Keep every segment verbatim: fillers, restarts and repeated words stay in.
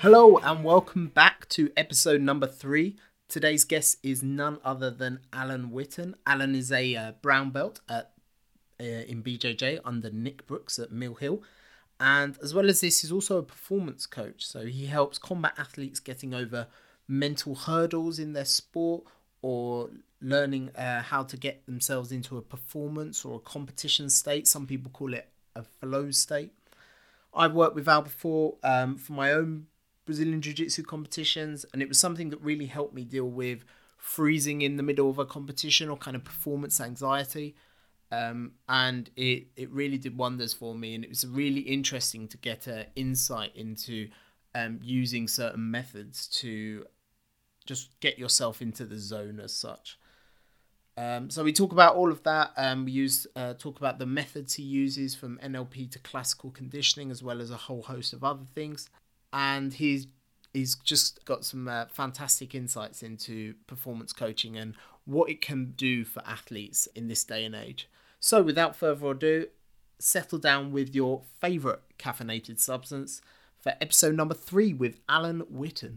Hello and welcome back to episode number three. Today's guest is none other than Alan Witten. Alan is a uh, brown belt at, uh, in B J J under Nick Brooks at Mill Hill. And as well as this, he's also a performance coach. So he helps combat athletes getting over mental hurdles in their sport or learning uh, how to get themselves into a performance or a competition state. Some people call it a flow state. I've worked with Al before um, for my own Brazilian Jiu-Jitsu competitions, and it was something that really helped me deal with freezing in the middle of a competition or kind of performance anxiety. Um, and it, it really did wonders for me, and it was really interesting to get an insight into um, using certain methods to just get yourself into the zone as such. Um, so we talk about all of that. Um, we use uh, talk about the methods he uses from N L P to classical conditioning, as well as a whole host of other things. And he's he's just got some uh, fantastic insights into performance coaching and what it can do for athletes in this day and age. So without further ado, settle down with your favourite caffeinated substance for episode number three with Alan Witten.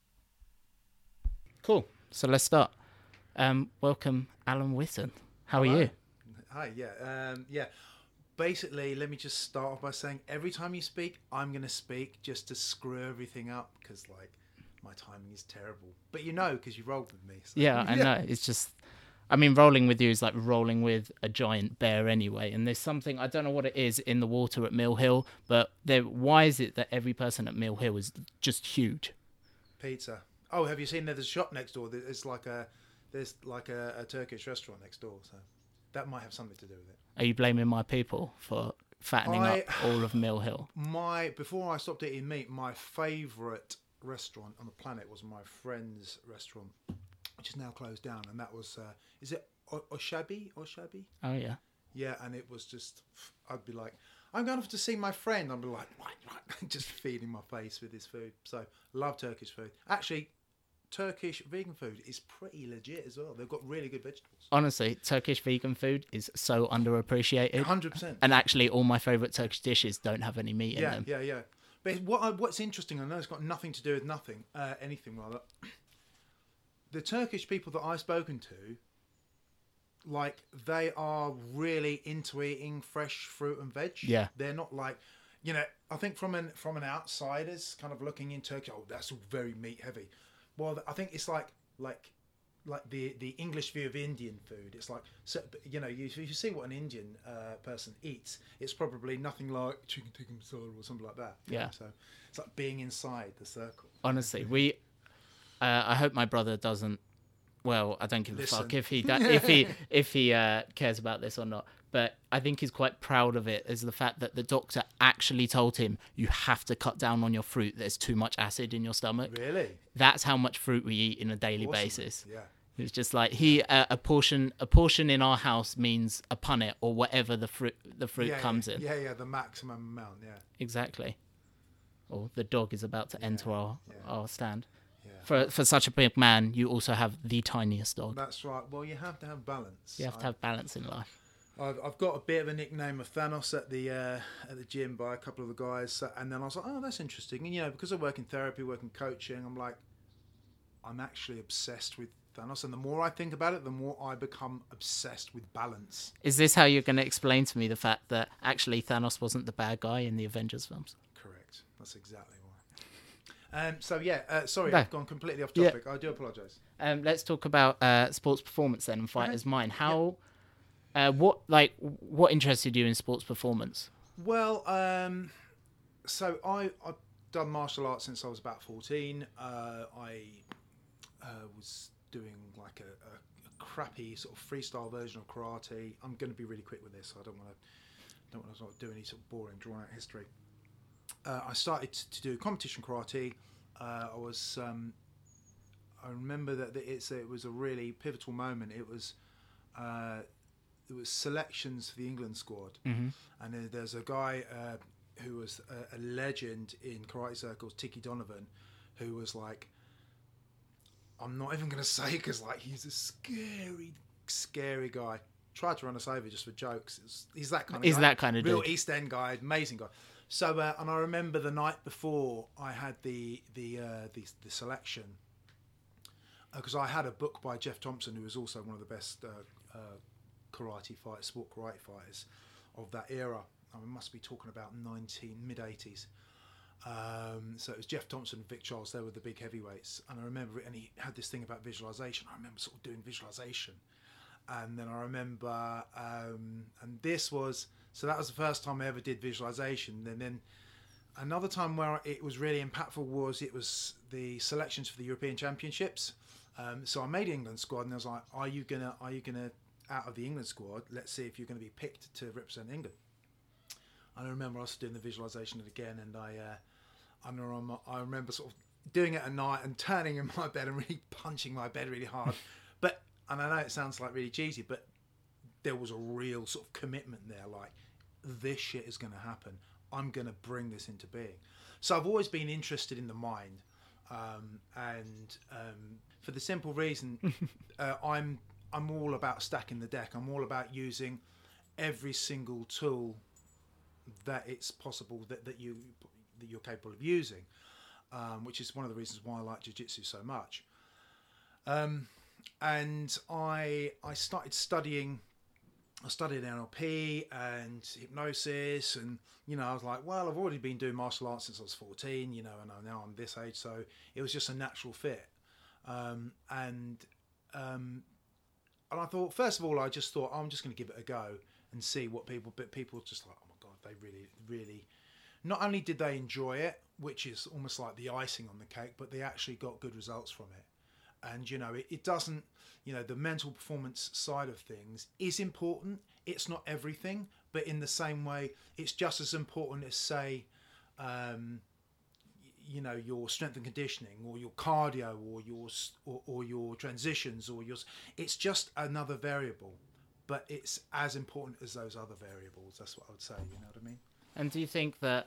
Cool. So let's start. Um, welcome, Alan Witten. How Hello. are you? Hi, yeah. Um, yeah. Basically, let me just start off by saying every time you speak, I'm going to speak just to screw everything up because, like, my timing is terrible. But you know, because you rolled with me. So. Yeah, I know. It's just, I mean, rolling with you is like rolling with a giant bear anyway. And there's something, I don't know what it is in the water at Mill Hill, but there, why is it that every person at Mill Hill is just huge? Pizza. Oh, have you seen there's a shop next door? It's like a, there's like a, a Turkish restaurant next door. So that might have something to do with it. Are you blaming my people for fattening I, up all of Mill Hill? My Before I stopped eating meat, my favourite restaurant on the planet was my friend's restaurant, which is now closed down, and that was uh, is it o- Oshabi? Oshabi? Oh yeah. Yeah, and it was just, I'd be like, I'm going off to see my friend. I'd be like, right, right, just feeding my face with his food. So love Turkish food. Actually, Turkish vegan food is pretty legit as well. They've got really good vegetables. Honestly, Turkish vegan food is so underappreciated. one hundred percent. And actually, all my favourite Turkish dishes don't have any meat in Yeah, them. yeah, yeah. But what I, what's interesting, I know it's got nothing to do with nothing, uh, anything rather. The Turkish people that I've spoken to, like, they are really into eating fresh fruit and veg. Yeah. They're not like, you know, I think from an from an outsider's kind of looking in Turkey, oh, that's all very meat heavy. Well, I think it's like like like the the English view of Indian food. It's like, so, you know, you you see what an Indian uh, person eats, it's probably nothing like chicken tikka masala or something like that. Yeah. So it's like being inside the circle. Honestly, we. Uh, I hope my brother doesn't. Well, I don't give a Listen. fuck if he do, if he if he uh, cares about this or not. But I think he's quite proud of it, is the fact that the doctor actually told him you have to cut down on your fruit. There's too much acid in your stomach. Really? That's how much fruit we eat on a daily Awesome. basis. Yeah. It's just like he uh, a portion a portion in our house means a punnet or whatever the fruit the fruit yeah, comes yeah. in. Yeah, yeah, the maximum amount. Yeah. Exactly. Or the dog is about to enter our yeah. our stand. Yeah. For for such a big man, you also have the tiniest dog. That's right. Well, you have to have balance. You have to have balance in life. I've, I've got a bit of a nickname of Thanos at the uh, at the gym by a couple of the guys, so, and then I was like, oh, that's interesting. And you know, because I work in therapy, work in coaching, I'm like, I'm actually obsessed with Thanos, and the more I think about it, the more I become obsessed with balance. Is this how you're going to explain to me the fact that actually Thanos wasn't the bad guy in the Avengers films? Correct. That's exactly why. Um. So yeah. Uh, sorry, No. I've gone completely off Yeah. topic. I do apologise. Um, let's talk about uh, sports performance then and Fighter's Okay. Mind. How, uh, what like what interested you in sports performance? Well, um, so I I've done martial arts since I was about fourteen. Uh, I uh, was doing like a, a, a crappy sort of freestyle version of karate. I'm going to be really quick with this. I don't want to don't want to sort of do any sort of boring drawn out history. Uh, I started to do competition karate. Uh, I was um, I remember that it's it was a really pivotal moment. It was. Uh, There was selections for the England squad, Mm-hmm. and then there's a guy uh, who was a, a legend in karate circles, Tiki Donovan, who was like, I'm not even going to say because like he's a scary, scary guy. Tried to run us over just for jokes. It's, he's that kind of He's guy. that kind of real dude. East End guy, amazing guy. So, uh, and I remember the night before I had the the uh, the, the selection, because uh, I had a book by Jeff Thompson, who was also one of the best uh, uh, karate fighters, sport karate fighters of that era. I mean, must be talking about nineteen mid eighties. Um, so it was Jeff Thompson and Vic Charles. They were the big heavyweights, and I remember it. And he had this thing about visualization. I remember sort of doing visualization, and then I remember, um, and this was. So that was the first time I ever did visualization. And then another time where it was really impactful was it was the selections for the European Championships. Um, so I made England squad, and I was like, "Are you gonna? Are you gonna out of the England squad? Let's see if you're going to be picked to represent England." And I remember us doing the visualization again, and I, uh, I remember, I remember sort of doing it at night and turning in my bed and really punching my bed really hard. But and I know it sounds like really cheesy, but there was a real sort of commitment there, like, this shit is going to happen. I'm going to bring this into being. So I've always been interested in the mind, um, and um, for the simple reason, uh, I'm I'm all about stacking the deck. I'm all about using every single tool that it's possible that, that you that you're capable of using, um, which is one of the reasons why I like jiu-jitsu so much. Um, and I I started studying. I studied N L P and hypnosis, and you know, I was like, well, I've already been doing martial arts since I was fourteen, you know, and now I'm this age, so it was just a natural fit. Um, and um, and I thought, first of all, I just thought, oh, I'm just going to give it a go and see what people. But people just like, oh my god, they really, really. Not only did they enjoy it, which is almost like the icing on the cake, but they actually got good results from it. And, you know, it, it doesn't, you know, the mental performance side of things is important. It's not everything, but in the same way, it's just as important as, say, um, you know, your strength and conditioning or your cardio or your, or, or your transitions or your, it's just another variable, but it's as important as those other variables. That's what I would say, you know what I mean? And do you think that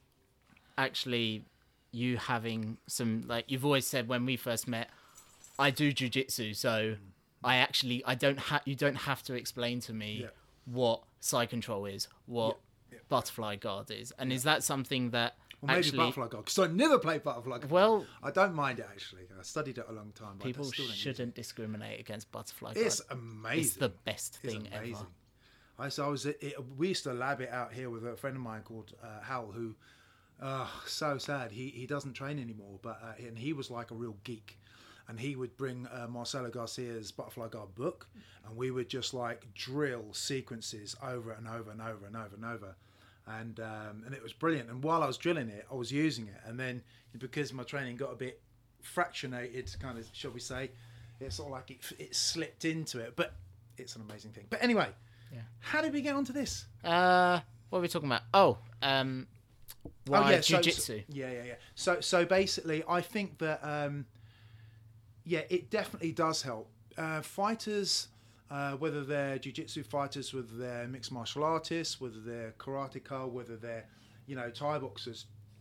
actually you having some, like you've always said when we first met, I do jiu-jitsu, so I actually I don't have you don't have to explain to me yeah. what side control is, what yeah. Yeah. butterfly guard is, and yeah. is that something that well, maybe actually butterfly guard? Because I never played butterfly guard. Well, I don't mind it actually. I studied it a long time. But people I still don't shouldn't discriminate against butterfly guard. It's guard. amazing. It's the best thing it's amazing. ever. I so I was it, we used to lab it out here with a friend of mine called uh, Hal, who, uh, so sad. He he doesn't train anymore, but uh, and he was like a real geek. And he would bring uh, Marcelo Garcia's Butterfly Guard book, and we would just like drill sequences over and over and over and over and over, and um, and it was brilliant. And while I was drilling it, I was using it, and then because my training got a bit fractionated, kind of, shall we say, it's sort of like it, it slipped into it. But it's an amazing thing. But anyway, yeah. How did we get onto this? Uh, what are we talking about? Oh, um, why oh yeah, jiu-jitsu? So, so, yeah, yeah, yeah. So so basically, I think that. Um, Yeah, it definitely does help. Uh, fighters, uh, whether they're jiu-jitsu fighters, whether they're mixed martial artists, whether they're karateka, whether they're, you know, Thai boxers,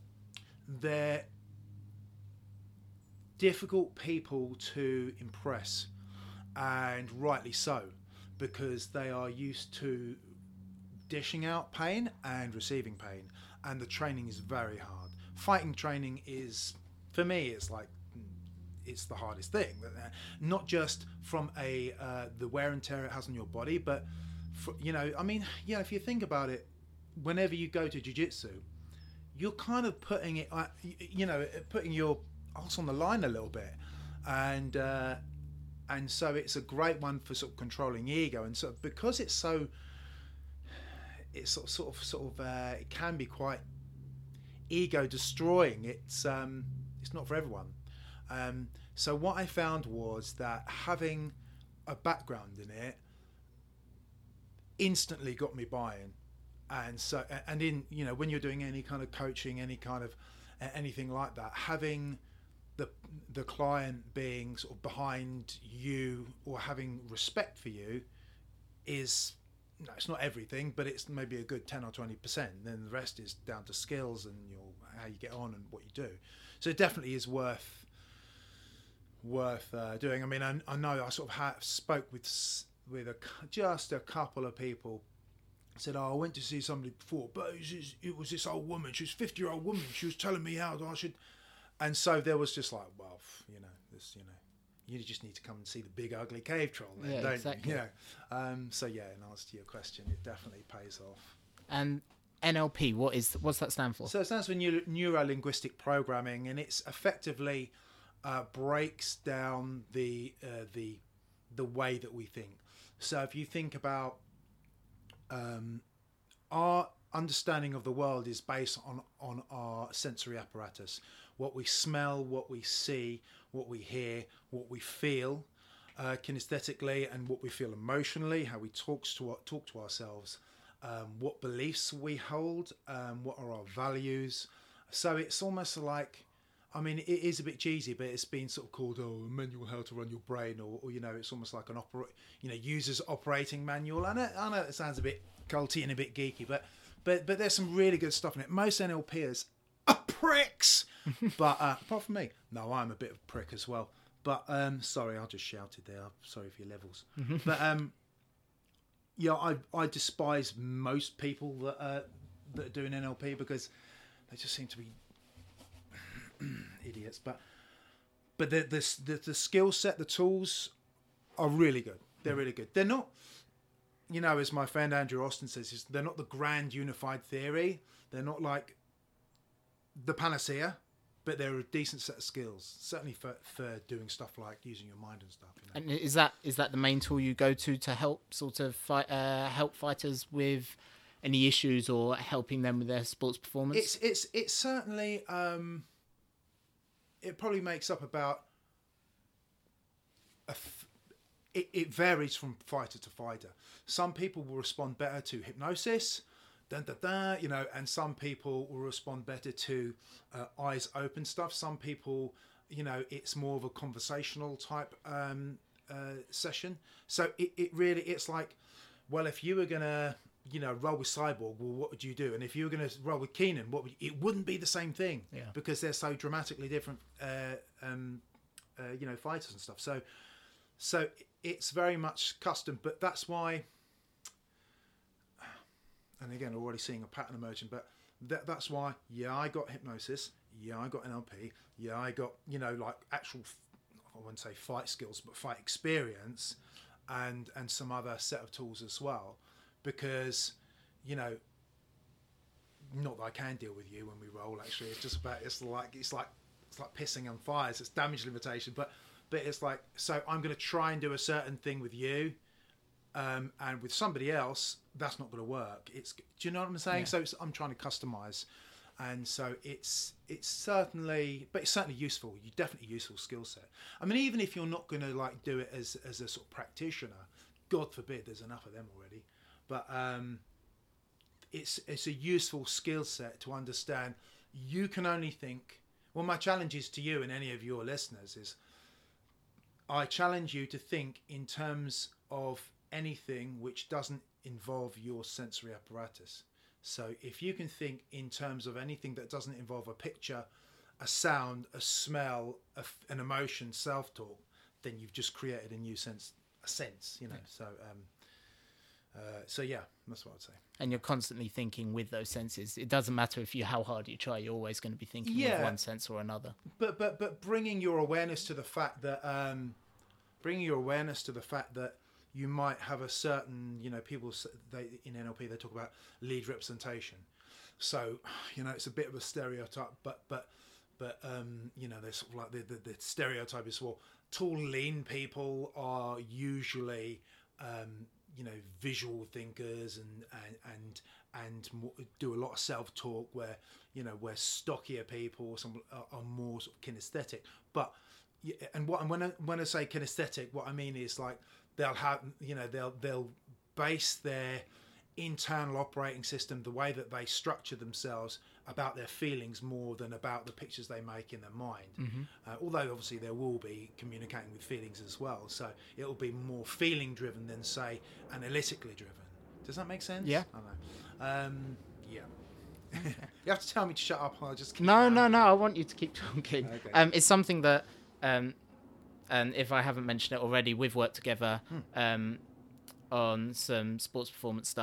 they're difficult people to impress, and rightly so, because they are used to dishing out pain and receiving pain, and the training is very hard. Fighting training is, for me, it's like, it's the hardest thing, not just from a uh, the wear and tear it has on your body, but for, you know, I mean, you know, if you think about it, whenever you go to jiu-jitsu, you're kind of putting it, uh, you know, putting your ass on the line a little bit, and uh, and so it's a great one for sort of controlling ego, and so because it's so, it's sort of sort of sort of uh, it can be quite ego destroying. It's um, it's not for everyone. Um, so what I found was that having a background in it instantly got me buying, and so and in you know when you're doing any kind of coaching, any kind of anything like that, having the the client being sort of behind you or having respect for you is, no, it's not everything, but it's maybe a good ten or twenty percent. Then the rest is down to skills and your how you get on and what you do. So it definitely is worth. worth uh, doing. I mean, I, I know I sort of have spoke with with a, just a couple of people said, "Oh, I went to see somebody before, but it was this, it was this old woman. She was a fifty-year-old woman. She was telling me how I should." And so there was just like, well, you know, this, you know, you just need to come and see the big ugly cave troll, then, Yeah, don't exactly. you? You know? Um, so yeah, in answer to your question, it definitely pays off. And N L P, what is what's that stand for? So it stands for Neuro Linguistic Programming, and it's effectively uh, breaks down the uh, the the way that we think. So if you think about um, our understanding of the world is based on on our sensory apparatus, what we smell, what we see, what we hear, what we feel uh, kinesthetically, and what we feel emotionally, how we talk to talk to ourselves, um, what beliefs we hold, um, what are our values. So it's almost like, I mean, it is a bit cheesy, but it's been sort of called oh, a manual how to run your brain, or, or you know, it's almost like an opera, you know, user's operating manual. I know, I know it sounds a bit culty and a bit geeky, but but but there's some really good stuff in it. Most N L Pers are pricks, but uh, apart from me, no, I'm a bit of a prick as well. But um, sorry, I just shouted there. Sorry for your levels. But um, yeah, I I despise most people that uh, that are doing N L P because they just seem to be idiots. But but the the the, the skill set, the tools are really good. They're really good. They're not, you know, as my friend Andrew Austin says, is they're not the grand unified theory. They're not like the panacea, but they're a decent set of skills, certainly for, for doing stuff like using your mind and stuff. You know? And is that is that the main tool you go to to help sort of fight, uh, help fighters with any issues or helping them with their sports performance? It's it's it's certainly um, it probably makes up about a th- it, it varies from fighter to fighter. Some people will respond better to hypnosis. Dun, dun, dun, you know, and some people will respond better to uh, eyes open stuff. Some people, you know, it's more of a conversational type um, uh, session. So it, it really, it's like, well, if you were going to, you know, roll with Cyborg, well, what would you do? And if you were going to roll with Keenan, what would you, it wouldn't be the same thing, yeah. because they're so dramatically different, uh, um, uh, you know, fighters and stuff. So, so it's very much custom, but that's why. And again, already seeing a pattern emerging, but that, that's why, yeah, I got hypnosis. Yeah, I got N L P. Yeah, I got, you know, like actual, I wouldn't say fight skills, but fight experience and, and some other set of tools as well. Because, you know, not that I can deal with you when we roll, actually. It's just about, it's like, it's like, it's like pissing on fires. It's damage limitation. But, but it's like, so I'm going to try and do a certain thing with you. Um, and with somebody else, that's not going to work. It's, do you know what I'm saying? Yeah. So it's, I'm trying to customize, and so it's it's certainly, but it's certainly useful. You definitely useful skill set. I mean, even if you're not going to like do it as as a sort of practitioner, God forbid, there's enough of them already. But um, it's it's a useful skill set to understand. You can only think. Well, my challenge is to you and any of your listeners is, I challenge you to think in terms of anything which doesn't involve your sensory apparatus. So if you can think in terms of anything that doesn't involve a picture, a sound, a smell, a, an emotion, self-talk, then you've just created a new sense, a sense, you know. Yeah. So, um, uh, so yeah, that's what I'd say. And you're constantly thinking with those senses. It doesn't matter if you how hard you try. You're always going to be thinking yeah. with one sense or another. But but but bringing your awareness to the fact that um, bringing your awareness to the fact that you might have a certain, you know, people they in N L P they talk about lead representation. So, you know, it's a bit of a stereotype, but but but um, you know, there's sort of like the, the the stereotype is well, tall, lean people are usually um, you know, visual thinkers and and and and do a lot of self-talk. Where you know, where stockier people or some are, are more sort of kinesthetic. But and what and when I, when I say kinesthetic, what I mean is like, they'll have, you know, they'll they'll base their internal operating system, the way that they structure themselves, about their feelings more than about the pictures they make in their mind. Mm-hmm. Uh, although obviously there will be communicating with feelings as well, so it'll be more feeling driven than say analytically driven. Does that make sense? Yeah. I don't know. Um, yeah. Okay. You have to tell me to shut up. I'll just keep no, going. no, no. I want you to keep talking. Okay. Um, it's something that. Um, And if I haven't mentioned it already, we've worked together um, on some sports performance stuff.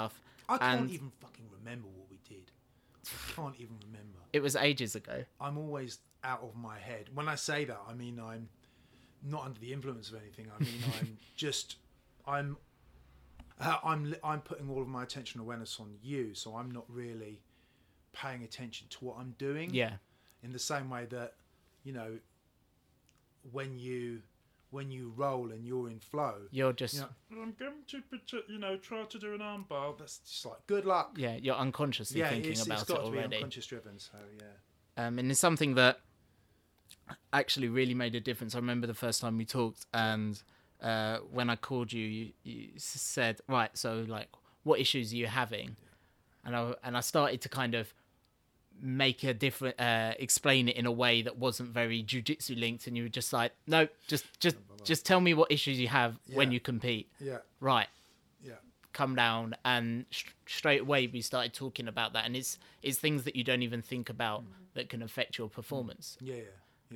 I can't And- even fucking remember what we did. I can't even remember. It was ages ago. I'm always out of my head. When I say that, I mean I'm not under the influence of anything. I mean I'm just I'm uh, I'm li- I'm putting all of my attention and awareness on you, so I'm not really paying attention to what I'm doing. Yeah. In the same way that, you know, when you when you roll and you're in flow, You're just you know, I'm going to, pretend- you know, try to do an armbar. that's just like good luck. yeah, you're unconsciously Yeah, thinking it's, about it's got it to be already. unconscious driven. So yeah. Um, and it's something that actually really made a difference. I remember the first time we talked, and uh, when I called you, you, you s- said, "Right, so like, what issues are you having?" And I and I started to kind of make a different, uh, explain it in a way that wasn't very jujitsu linked, and you were just like, "No, just just just tell me what issues you have when Yeah. you compete." Yeah. Right. Yeah. Come down, and sh- straight away we started talking about that, and it's it's things that you don't even think about that can affect your performance. Yeah. Yeah.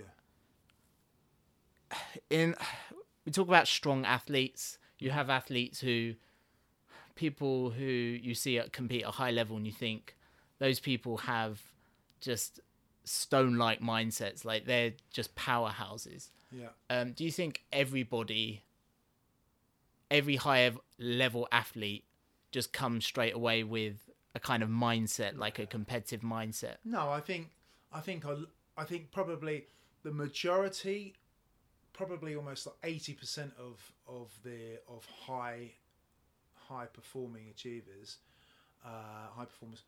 Yeah. In we talk about strong athletes. You have athletes who people who you see at compete at a high level, and you think those people have just stone-like mindsets, like they're just powerhouses. Yeah. Um, do you think everybody, every higher level athlete, just comes straight away with a kind of mindset, like a competitive mindset? No, I think I think I, I think probably the majority, probably almost like eighty percent of of the of high high performing achievers, uh, high performers,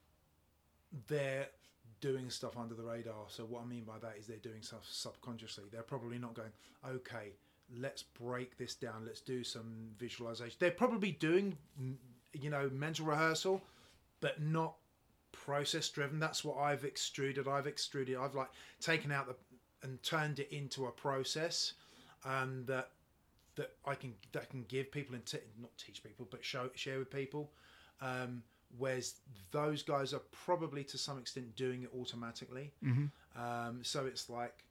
they're doing stuff under the radar. So what I mean by that is they're doing stuff subconsciously. They're probably not going, okay, let's break this down. Let's do some visualization. They're probably doing, you know, mental rehearsal, but not process driven. That's what I've extruded. I've extruded. I've like taken out the and turned it into a process, um, that that I can that can give people and t- not teach people, but show share with people. Um, whereas those guys are probably to some extent doing it automatically. Mm-hmm. Um, so it's like,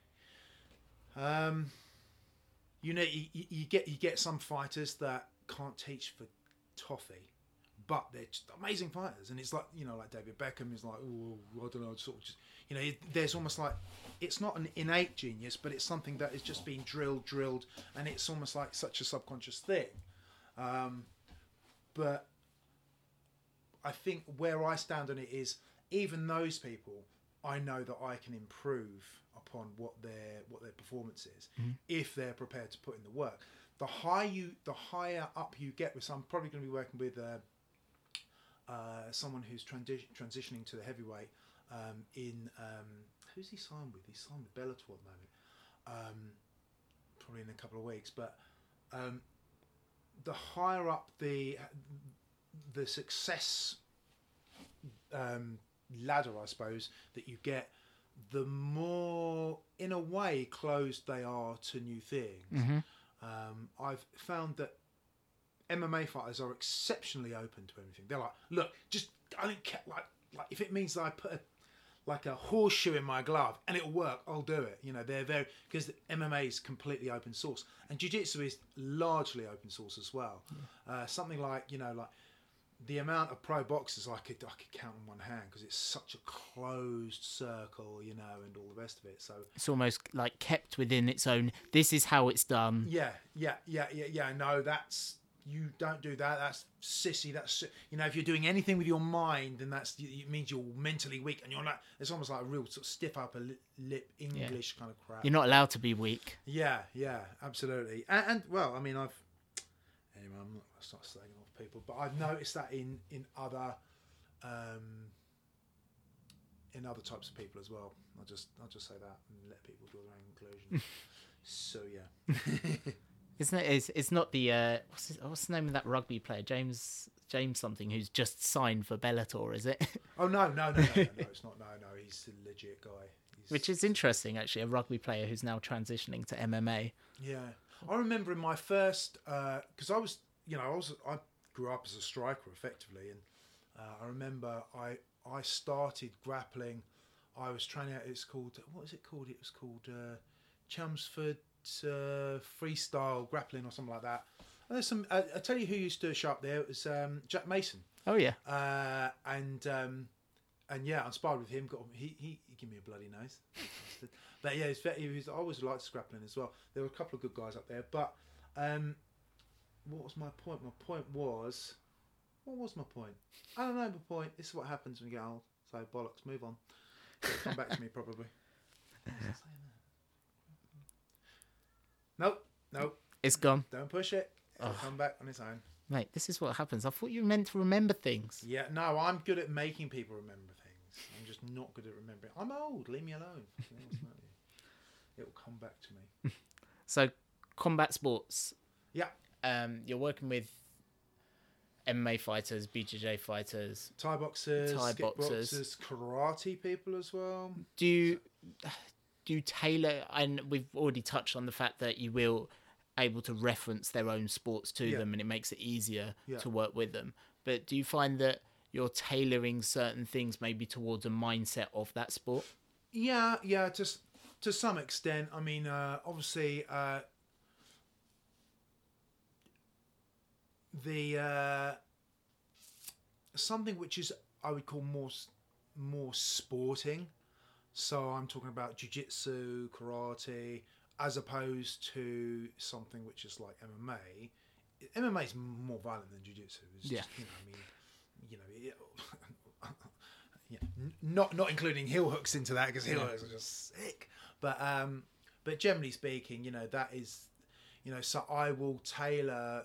um, you know, you, you get you get some fighters that can't teach for toffee, but they're just amazing fighters. And it's like, you know, like David Beckham is like, oh, I don't know, sort of just, you know, there's almost like, it's not an innate genius, but it's something that is just being drilled, drilled, and it's almost like such a subconscious thing. Um, but I think where I stand on it is, even those people, I know that I can improve upon what their what their performance is, mm-hmm. if they're prepared to put in the work. The higher you, the higher up you get with, so I'm probably going to be working with uh, uh, someone who's transi- transitioning to the heavyweight. Um, in um, who's he signed with? He's signed with Bellator at the moment. Um, probably in a couple of weeks, but um, the higher up the the success um, ladder, I suppose, that you get, the more, in a way, closed they are to new things. Mm-hmm. Um, I've found that M M A fighters are exceptionally open to anything. They're like, look, just I don't care. Like, like if it means that I put a, like a horseshoe in my glove and it'll work, I'll do it. You know, they're very, because M M A is completely open source, and jiu-jitsu is largely open source as well. Yeah. Uh, something like, you know, like the amount of pro boxers I could I could count on one hand, because it's such a closed circle, you know, and all the rest of it. So it's almost like kept within its own. This is how it's done. Yeah, yeah, yeah, yeah, yeah. No, that's, you don't do that. That's sissy. That's, you know, if you're doing anything with your mind, then that's, it means you're mentally weak, and you're not. It's almost like a real sort of stiff upper lip English yeah. kind of crap. You're not allowed to be weak. Yeah, yeah, absolutely. And, and well, I mean, I've anyway, I'm not going to start slagging off people, but I've noticed that in in other um, in other types of people as well. I'll just I'll just say that and let people draw their own conclusions. So yeah. Isn't it? It's, it's not the uh, what's, his, what's the name of that rugby player, James James something, who's just signed for Bellator, is it? Oh no no no no no, no it's not. No no, he's a legit guy. He's... Which is interesting, actually, a rugby player who's now transitioning to M M A. Yeah, I remember in my first, because uh, I was, you know, I was I grew up as a striker effectively, and uh, I remember I I started grappling. I was training out. It's called, what is it called? It was called uh, Chelmsford uh, Freestyle Grappling or something like that. There's some. Uh, I tell you who used to show up there. It was um, Jack Mason. Oh yeah. Uh, and um, and yeah, I sparred with him. Got he he, he gave me a bloody nose. But yeah, he's, he was, I always liked scrappling as well. There were a couple of good guys up there. But um, what was my point? My point was, what was my point? I don't know. My point. This is what happens when you get old. So bollocks. Move on. It'll come back to me probably. Nope. Nope. It's gone. Don't push it. It'll Oh. come back on its own. Mate, this is what happens. I thought you were meant to remember things. Yeah, no, I'm good at making people remember things. I'm just not good at remembering. I'm old. Leave me alone. It'll come back to me. So, combat sports. Yeah. Um, you're working with M M A fighters, B J J fighters. Thai boxers, Thai skip boxers. boxers, karate people as well. Do you do you tailor? And we've already touched on the fact that you will able to reference their own sports to Yeah. them, and it makes it easier Yeah. to work with them. But do you find that you're tailoring certain things maybe towards a mindset of that sport? Yeah, yeah, just to some extent. I mean, uh, obviously, uh, the uh, something which is I would call more s- more sporting. So I'm talking about jiu-jitsu, karate, as opposed to something which is like M M A. M M A is more violent than jiu-jitsu. It's Yeah. just, you know, I mean, you know, it, yeah, n- not not including heel hooks into that because heel Yeah. hooks are just sick. But um, but generally speaking, you know, that is, you know, so I will tailor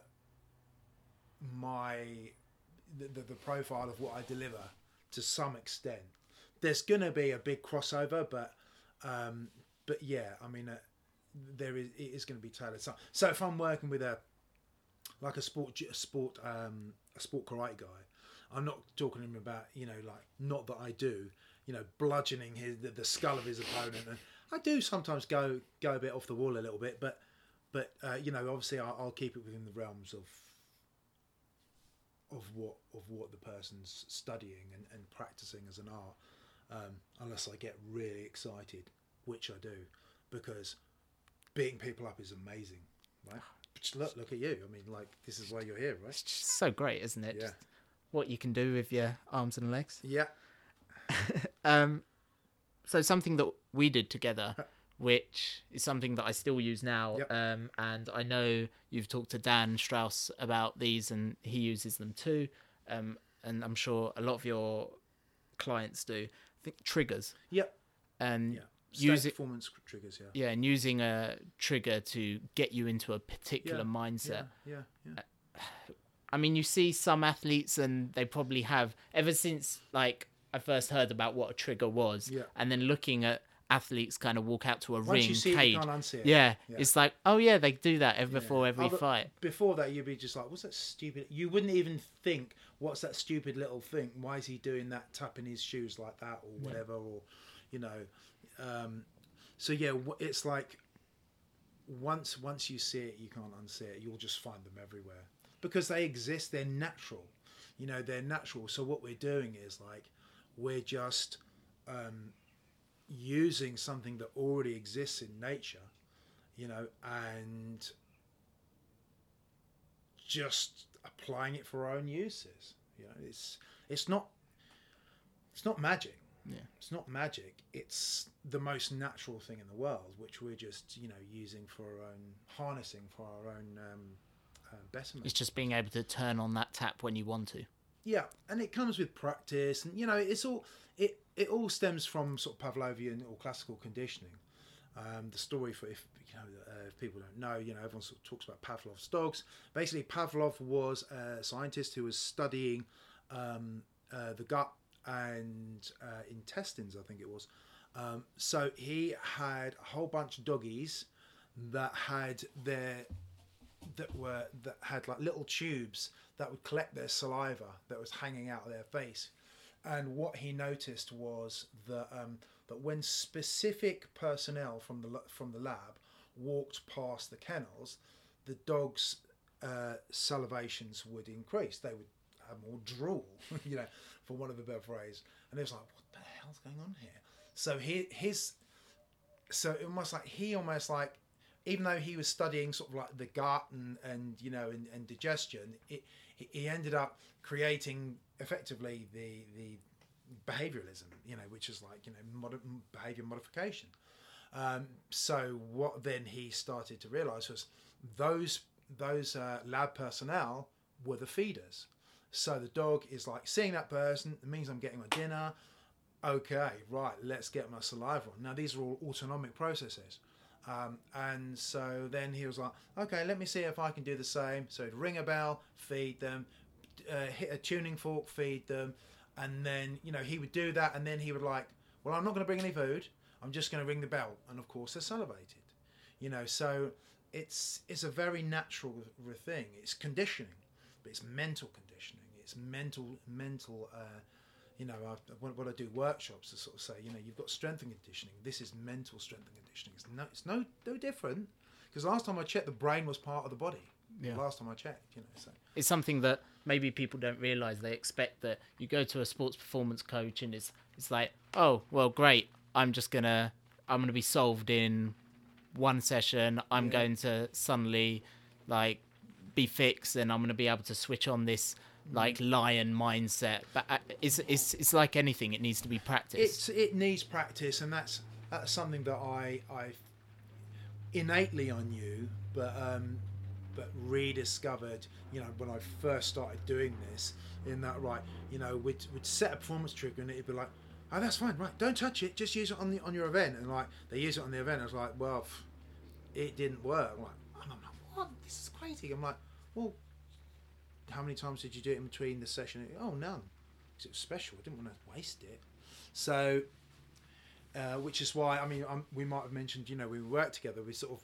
my the, the, the profile of what I deliver to some extent. There's gonna be a big crossover, but um, but yeah, I mean, uh, there is it is going to be tailored. So, so if I'm working with a like a sport a sport um, a sport karate guy, I'm not talking to him about, you know, like, not that I do, you know, bludgeoning his the, the skull of his opponent, and I do sometimes go go a bit off the wall a little bit, but but uh, you know, obviously I'll, I'll keep it within the realms of of what of what the person's studying and, and practicing as an art, um, unless I get really excited, which I do, because beating people up is amazing, right? Just look look at you. I mean, like, this is why you're here, right? It's just so great, isn't it? Yeah. Just what you can do with your arms and legs. Yeah. Um, so something that we did together, which is something that I still use now, Yep. um, and I know you've talked to Dan Strauss about these, and he uses them too, um, and I'm sure a lot of your clients do. I think triggers, Yep. and Yeah. use State it, performance triggers. Yeah. yeah, and using a trigger to get you into a particular Yeah, mindset. Yeah. Yeah. Yeah. I mean, you see some athletes, and they probably have, ever since like I first heard about what a trigger was, Yeah. and then looking at athletes kind of walk out to a Once ring you see it, cage. you can't unsee it. Yeah, Yeah. it's like, oh yeah, they do that every, Yeah. before every Other- fight. Before that, you'd be just like, what's that stupid? You wouldn't even think, what's that stupid little thing? Why is he doing that, tapping his shoes like that, or whatever, or, you know. Um, so yeah, w- it's like, once once you see it, you can't unsee it. You'll just find them everywhere because they exist. They're natural, you know. They're natural. So what we're doing is like, we're just um, using something that already exists in nature, you know, and just applying it for our own uses. You know, it's it's not it's not magic. Yeah. It's not magic. It's the most natural thing in the world, which we're just, you know, using for our own harnessing for our own um, uh, betterment. It's just being able to turn on that tap when you want to. Yeah, and it comes with practice, and you know, it's all it it all stems from sort of Pavlovian or classical conditioning. Um, the story, for if you know, uh, if people don't know, you know, everyone sort of talks about Pavlov's dogs. Basically, Pavlov was a scientist who was studying um, uh, the gut and uh, intestines, I think it was. Um, so he had a whole bunch of doggies that had their that were that had like little tubes that would collect their saliva that was hanging out of their face. And what he noticed was that um, that when specific personnel from the from the lab walked past the kennels, the dogs' uh, salivations would increase. They would have more drool, you know, for want of a better phrase. And it was like, what the hell's going on here? So he his so it almost like he almost like even though he was studying sort of like the gut and, and you know and, and digestion, it, he ended up creating effectively the the behavioralism, you know, which is like, you know, mod- behavior modification. Um, so what then he started to realise was those those uh, lab personnel were the feeders. So the dog is like seeing that person, it means I'm getting my dinner. Okay, right, let's get my saliva on. Now these are all autonomic processes. Um, and so then he was like, okay, let me see if I can do the same. So he'd ring a bell, feed them, uh, hit a tuning fork, feed them. And then, you know, he would do that. And then he would like, well, I'm not going to bring any food. I'm just going to ring the bell. And of course, they're salivated. You know, so it's it's a very natural thing. It's conditioning, but it's mental conditioning. It's mental, mental, uh, you know, I, when I do workshops to sort of say, you know, you've got strength and conditioning. This is mental strength and conditioning. It's no, it's no, no different. Because last time I checked, the brain was part of the body. Yeah. Last time I checked, you know. So it's something that maybe people don't realise. They expect that you go to a sports performance coach and it's it's like, oh, well, great. I'm just gonna I'm gonna be solved in one session. I'm yeah. going to suddenly like be fixed and I'm gonna be able to switch on this like lion mindset. But it's it's it's like anything. It needs to be practiced. It's it needs practice, and that's that's something that I I innately I knew, but um. but rediscovered, you know, when I first started doing this, in that, right, you know, we'd, we'd set a performance trigger and it'd be like, oh, that's fine, right, don't touch it, just use it on the on your event. And like, they use it on the event, I was like, well, pff, it didn't work. I'm like, I'm like, what? This is crazy. I'm like, well, how many times did you do it in between the session? Oh, none. Because it was special. I didn't want to waste it. So, uh, which is why, I mean, I'm, we might have mentioned, you know, we worked together, we sort of,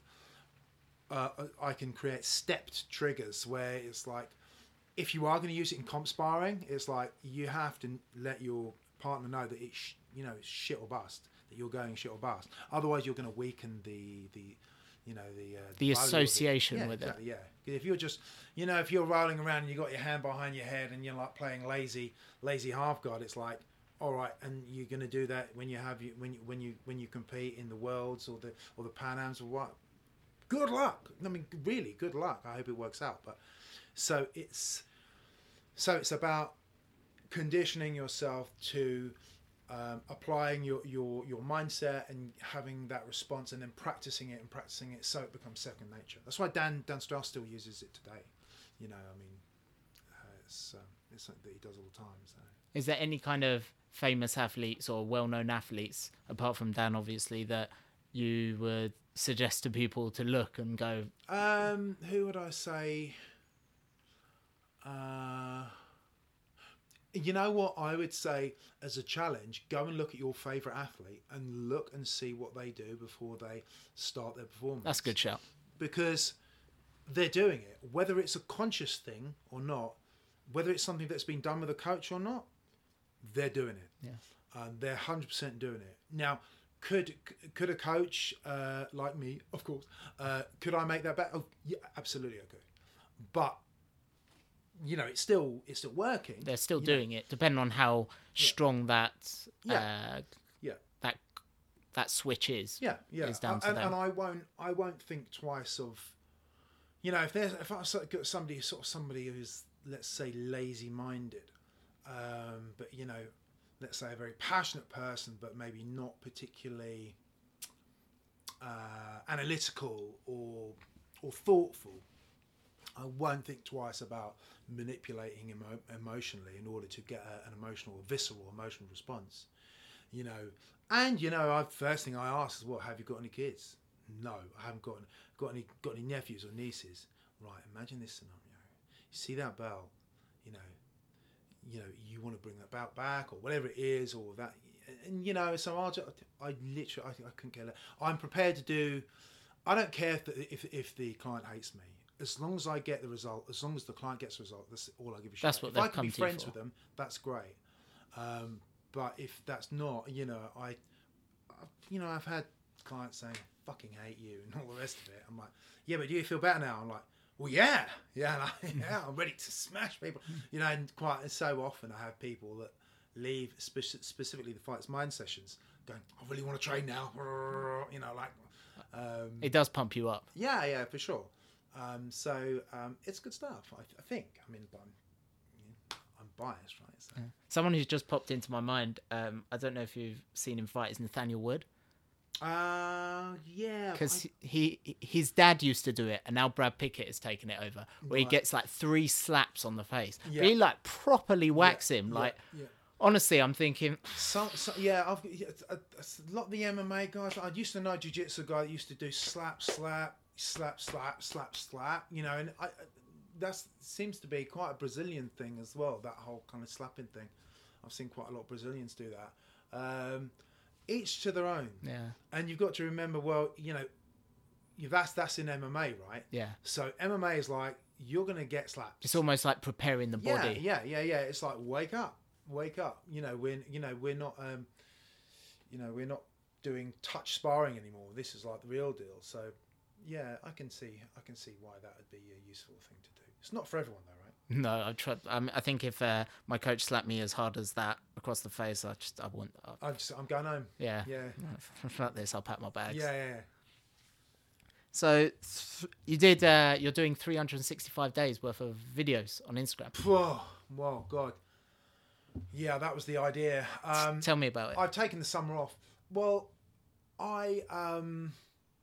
Uh, I can create stepped triggers where it's like, if you are going to use it in comp sparring, it's like you have to let your partner know that it's sh- you know it's shit or bust, that you're going shit or bust. Otherwise, you're going to weaken the the you know the uh, the association yeah, with exactly, it. Yeah, if you're just you know if you're rolling around and you got your hand behind your head and you're like playing lazy lazy half guard, it's like, all right, and you're going to do that when you have you when you when you when you compete in the worlds or the or the Pan Ams or what. Good luck. I mean, really, good luck. I hope it works out. But so it's so it's about conditioning yourself to um, applying your, your your mindset and having that response, and then practicing it and practicing it so it becomes second nature. That's why Dan Dan Strauss still uses it today. You know, I mean, uh, it's um, it's something that he does all the time. So, is there any kind of famous athletes or well-known athletes, apart from Dan, obviously, that you would suggest to people to look and go? Um, who would I say? Uh, you know what I would say as a challenge: go and look at your favourite athlete and look and see what they do before they start their performance. That's a good shout. Because they're doing it, whether it's a conscious thing or not, whether it's something that's been done with a coach or not, they're doing it. Yeah, um, they're one hundred percent doing it now. Could could a coach uh, like me, of course, uh, could I make that better? Oh, yeah, absolutely I could. But you know, it's still it's still working. They're still doing know. it, depending on how strong yeah. that yeah. Uh, yeah that that switch is. Yeah, yeah. Is down and, to and, them. and I won't I won't think twice of, you know, if there's if I've got somebody sort of somebody who's, let's say, lazy minded, um, but you know, let's say a very passionate person, but maybe not particularly uh, analytical or or thoughtful, I won't think twice about manipulating emo- emotionally in order to get a, an emotional, visceral emotional response. You know, and you know, I, first thing I ask is, "What, have you got any kids?" No, I haven't got got any got any nephews or nieces. Right, imagine this scenario. You see that bell, you know. You know, you want to bring that belt back or whatever it is, or that, and you know, so I'll just, I literally, I, I couldn't care less. I'm prepared to do. I don't care if the, if if the client hates me, as long as I get the result, as long as the client gets the result. That's all I give a shit. That's what if they've I can come be to you friends for. with them, that's great. Um, but if that's not, you know, I, I, you know, I've had clients saying, "I fucking hate you" and all the rest of it. I'm like, yeah, but do you feel better now? I'm like, well, yeah, yeah, like, yeah, I'm ready to smash people. You know, and quite so often I have people that leave, spe- specifically the Fights Mind sessions, going, I really want to train now. You know, like, Um, It does pump you up. yeah, yeah, for sure. Um, so um, it's good stuff. I, I think. I mean, but I'm, I'm biased, right? So. Someone who's just popped into my mind. Um, I don't know if you've seen him fight. Is Nathaniel Wood. Uh, yeah. Because I- he his dad used to do it, and now Brad Pickett has taken it over, where he Right. gets like three slaps on the face. Yeah. But he like properly whacks him. yeah, Like yeah. honestly, I'm thinking, Some, some, yeah, I've yeah, a, a lot of the M M A guys. I used to know a jiu-jitsu guy that used to do slap, slap, slap, slap, slap, slap. You know, and I, that seems to be quite a Brazilian thing as well. That whole kind of slapping thing. I've seen quite a lot of Brazilians do that. Um, each to their own. yeah, And you've got to remember, well, you know, you, that's that's in M M A, right? yeah. So M M A is like you're gonna get slapped. It's almost like preparing the Yeah, body. yeah, yeah, yeah. It's like wake up, wake up. You know, we're you know we're not um, you know we're not doing touch sparring anymore. This is like the real deal. So yeah, I can see I can see why that would be a useful thing to do. It's not for everyone though, right? No, I tried. I, mean, I think if uh, my coach slapped me as hard as that across the face, I just I wouldn't. I, I'm just I'm going home. yeah, Yeah, Like this, I'll pack my bags. yeah, yeah. yeah. So th- you did. Uh, you're doing three hundred sixty-five days worth of videos on Instagram. Whoa, whoa, God. Yeah, that was the idea. Um, Tell me about it. I've taken the summer off. Well, I um.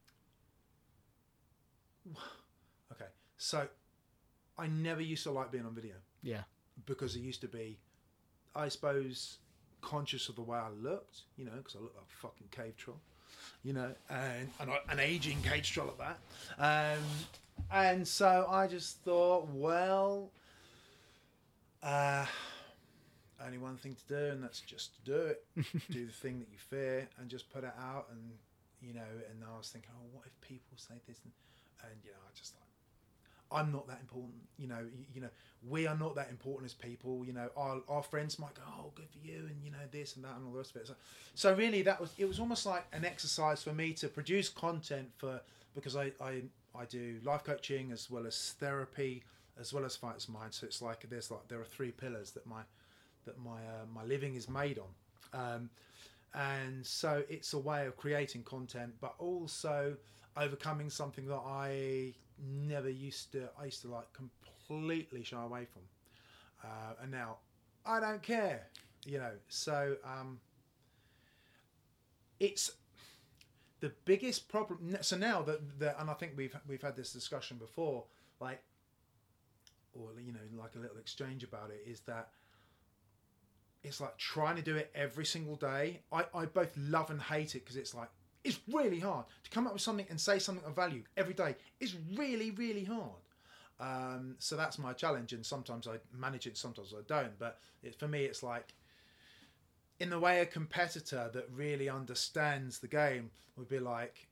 Okay, so I never used to like being on video yeah, because it used to be, I suppose, conscious of the way I looked. You know, because I looked like a fucking cave troll. You know, and, and I- an aging cage troll at that. Um, and so I just thought, well, uh, only one thing to do, and that's just to do it. Do the thing that you fear, and just put it out. And you know, and I was thinking, oh, what if people say this? And, and you know, I just like, I'm not that important. You know, you, you know, we are not that important as people. You know, our our friends might go, oh, good for you, and you know this and that and all the rest of it. So, so really, that was it was almost like an exercise for me to produce content for because I I, I do life coaching as well as therapy as well as Fighters Mind. So it's like there's like there are three pillars that my that my uh, my living is made on, um, and so it's a way of creating content, but also overcoming something that I never used to I used to like completely shy away from, uh, and now I don't care, you know. So um, it's the biggest problem. So now that the, and I think we've we've had this discussion before, like, or you know, like a little exchange about it, is that it's like trying to do it every single day. I, I both love and hate it because it's like it's really hard to come up with something and say something of value every day. It's really, really hard. Um, so that's my challenge, and sometimes I manage it, sometimes I don't. But it, for me, it's like, in the way a competitor that really understands the game would be like,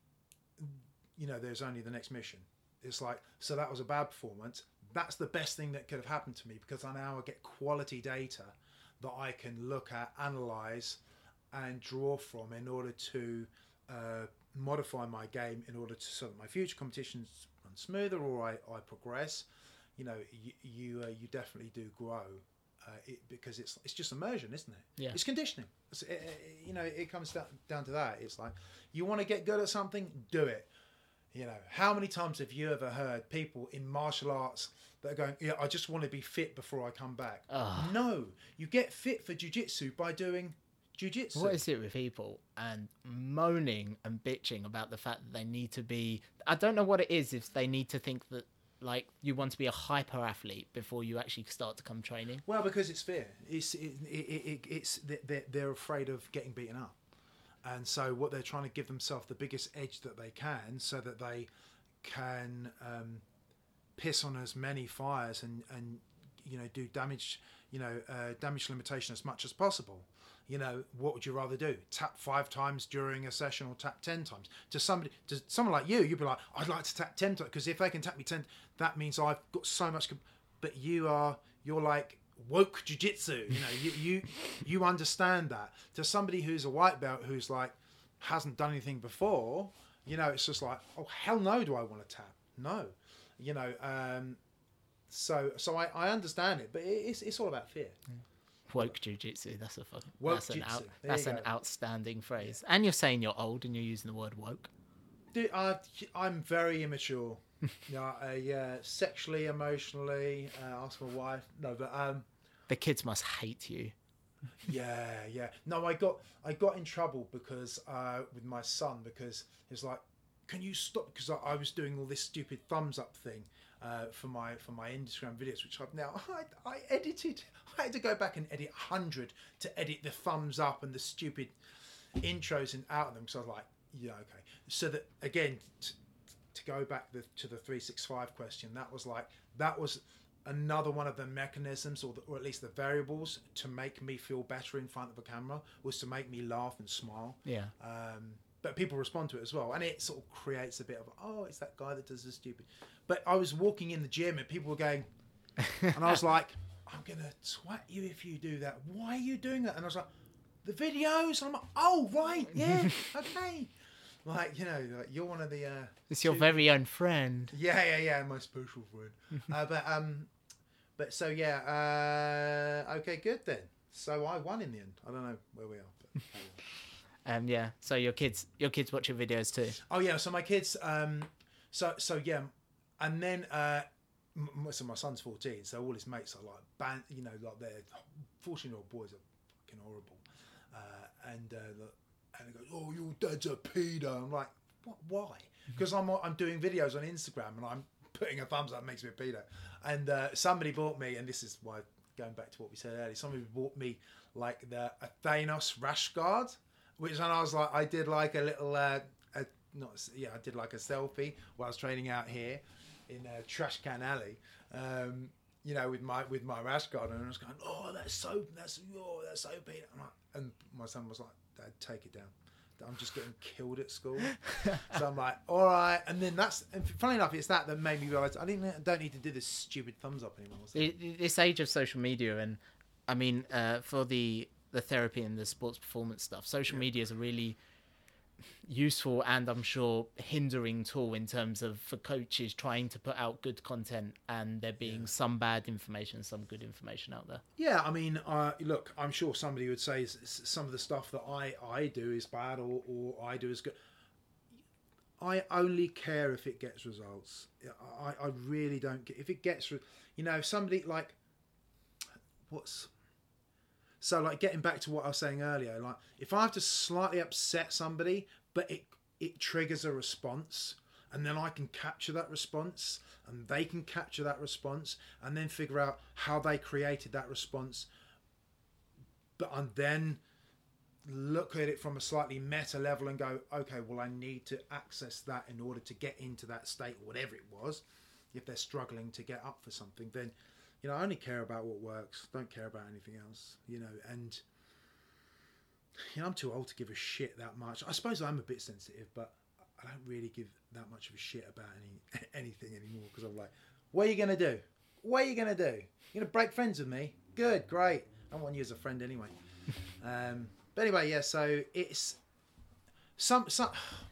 you know, there's only the next mission. It's like, so that was a bad performance. That's the best thing that could have happened to me because I now get quality data that I can look at, analyze, and draw from in order to uh, modify my game in order to so that my future competitions run smoother or I, I progress. You know, you you, uh, you definitely do grow uh, it, because it's it's just immersion, isn't it? Yeah. It's conditioning. It's, it, it, you know, it comes down, down to that. It's like you want to get good at something, do it. You know, how many times have you ever heard people in martial arts that are going, yeah, I just want to be fit before I come back? Ugh. No, you get fit for jiu-jitsu by doing jiu-jitsu. What is it with people and moaning and bitching about the fact that they need to be? I don't know what it is. If they need to think that like you want to be a hyper athlete before you actually start to come training. Well, because it's fear. It's it, it, it, it's they're, they're afraid of getting beaten up. And so what they're trying to give themselves the biggest edge that they can so that they can um, piss on as many fires and, and you know, do damage, you know, uh, damage limitation as much as possible. You know, what would you rather do? Tap five times during a session or tap ten times? To somebody, to someone like you, you'd be like, I'd like to tap ten times because if they can tap me ten, that means I've got so much. Comp-. But you are, you're like, woke jiu-jitsu, you know, you, you you understand that. To somebody who's a white belt who's like hasn't done anything before, you know, it's just like, oh hell no, do I want to tap? No, you know. Um, so so I, I understand it, but it, it's it's all about fear. Woke jiu-jitsu. That's a fucking. Woke that's an jitsu. out, There That's you an go. outstanding phrase. And you're saying you're old and you're using the word woke. do, I, I'm very immature. Yeah, uh, yeah, sexually, emotionally. Uh, ask my wife. No, but um, The kids must hate you. yeah, yeah. No, I got I got in trouble because uh, with my son because he was like, "Can you stop?" Because I, I was doing all this stupid thumbs up thing uh, for my for my Instagram videos, which I've now I, I edited. I had to go back and edit a hundred to edit the thumbs up and the stupid intros and out of them. So I was like, yeah, okay. So that again, t- to go back the, to the three sixty-five question, that was like that was. Another one of the mechanisms, or, the, or at least the variables, to make me feel better in front of a camera was to make me laugh and smile. Yeah. Um, but people respond to it as well, and it sort of creates a bit of, oh, it's that guy that does the stupid. But I was walking in the gym and people were going, and I was like, I'm gonna twat you if you do that. Why are you doing that? And I was like, the videos. And I'm like, oh right, yeah, okay. Like, you know, like you're one of the. Uh, It's your two- very own friend. Yeah, yeah, yeah, my special friend. uh, but um. But so yeah, uh, okay, good then. So I won in the end. I don't know where we are. But, Um, yeah. So your kids, your kids watch your videos too. oh yeah, so my kids. Um, so so yeah, and then uh, m- so my son's fourteen. So all his mates are like band, you know, like they're fourteen-year-old boys are fucking horrible. Uh, and uh, look, and he goes, "Oh, your dad's a pedo." I'm like, "What? Why?" Because I'm I'm doing videos on Instagram and I'm putting a thumbs up makes me a pedo. And uh, somebody bought me, and this is why going back to what we said earlier, somebody bought me like the a Thanos rash guard, which and I was like, I did like a little, uh, a, not a- yeah, I did like a selfie while I was training out here in uh, Trash Can Alley, um, you know, with my with my rash guard, and I was going, oh, that's so that's oh, that's so pedo. And, I, and my son was like, Dad, take it down. I'm just getting killed at school. So I'm like, all right. And then that's, and funny enough, it's that that made me realise I didn't, I don't need to do this stupid thumbs up anymore. So, I- This age of social media, and I mean, uh, for the the therapy and the sports performance stuff, social media is a really useful and I'm sure hindering tool in terms of for coaches trying to put out good content and there being some bad information, some good information out there. yeah, I mean, uh, look, I'm sure somebody would say s- s- some of the stuff that I, I do is bad or, or I do is good. I only care if it gets results. I, I really don't get if it gets, re- you know, if somebody like, what's, so like getting back to what I was saying earlier, like if I have to slightly upset somebody, but it it triggers a response, and then I can capture that response, and they can capture that response, and then figure out how they created that response, but and then look at it from a slightly meta level and go, okay, well, I need to access that in order to get into that state, whatever it was. If they're struggling to get up for something, then, you know, I only care about what works. Don't care about anything else, you know. And, you know, I'm too old to give a shit that much. I suppose I'm a bit sensitive, but I don't really give that much of a shit about any anything anymore because I'm like, what are you going to do? What are you going to do? You're going to break friends with me? Good, great. I want you as a friend anyway. um, but anyway, yeah, so it's some... some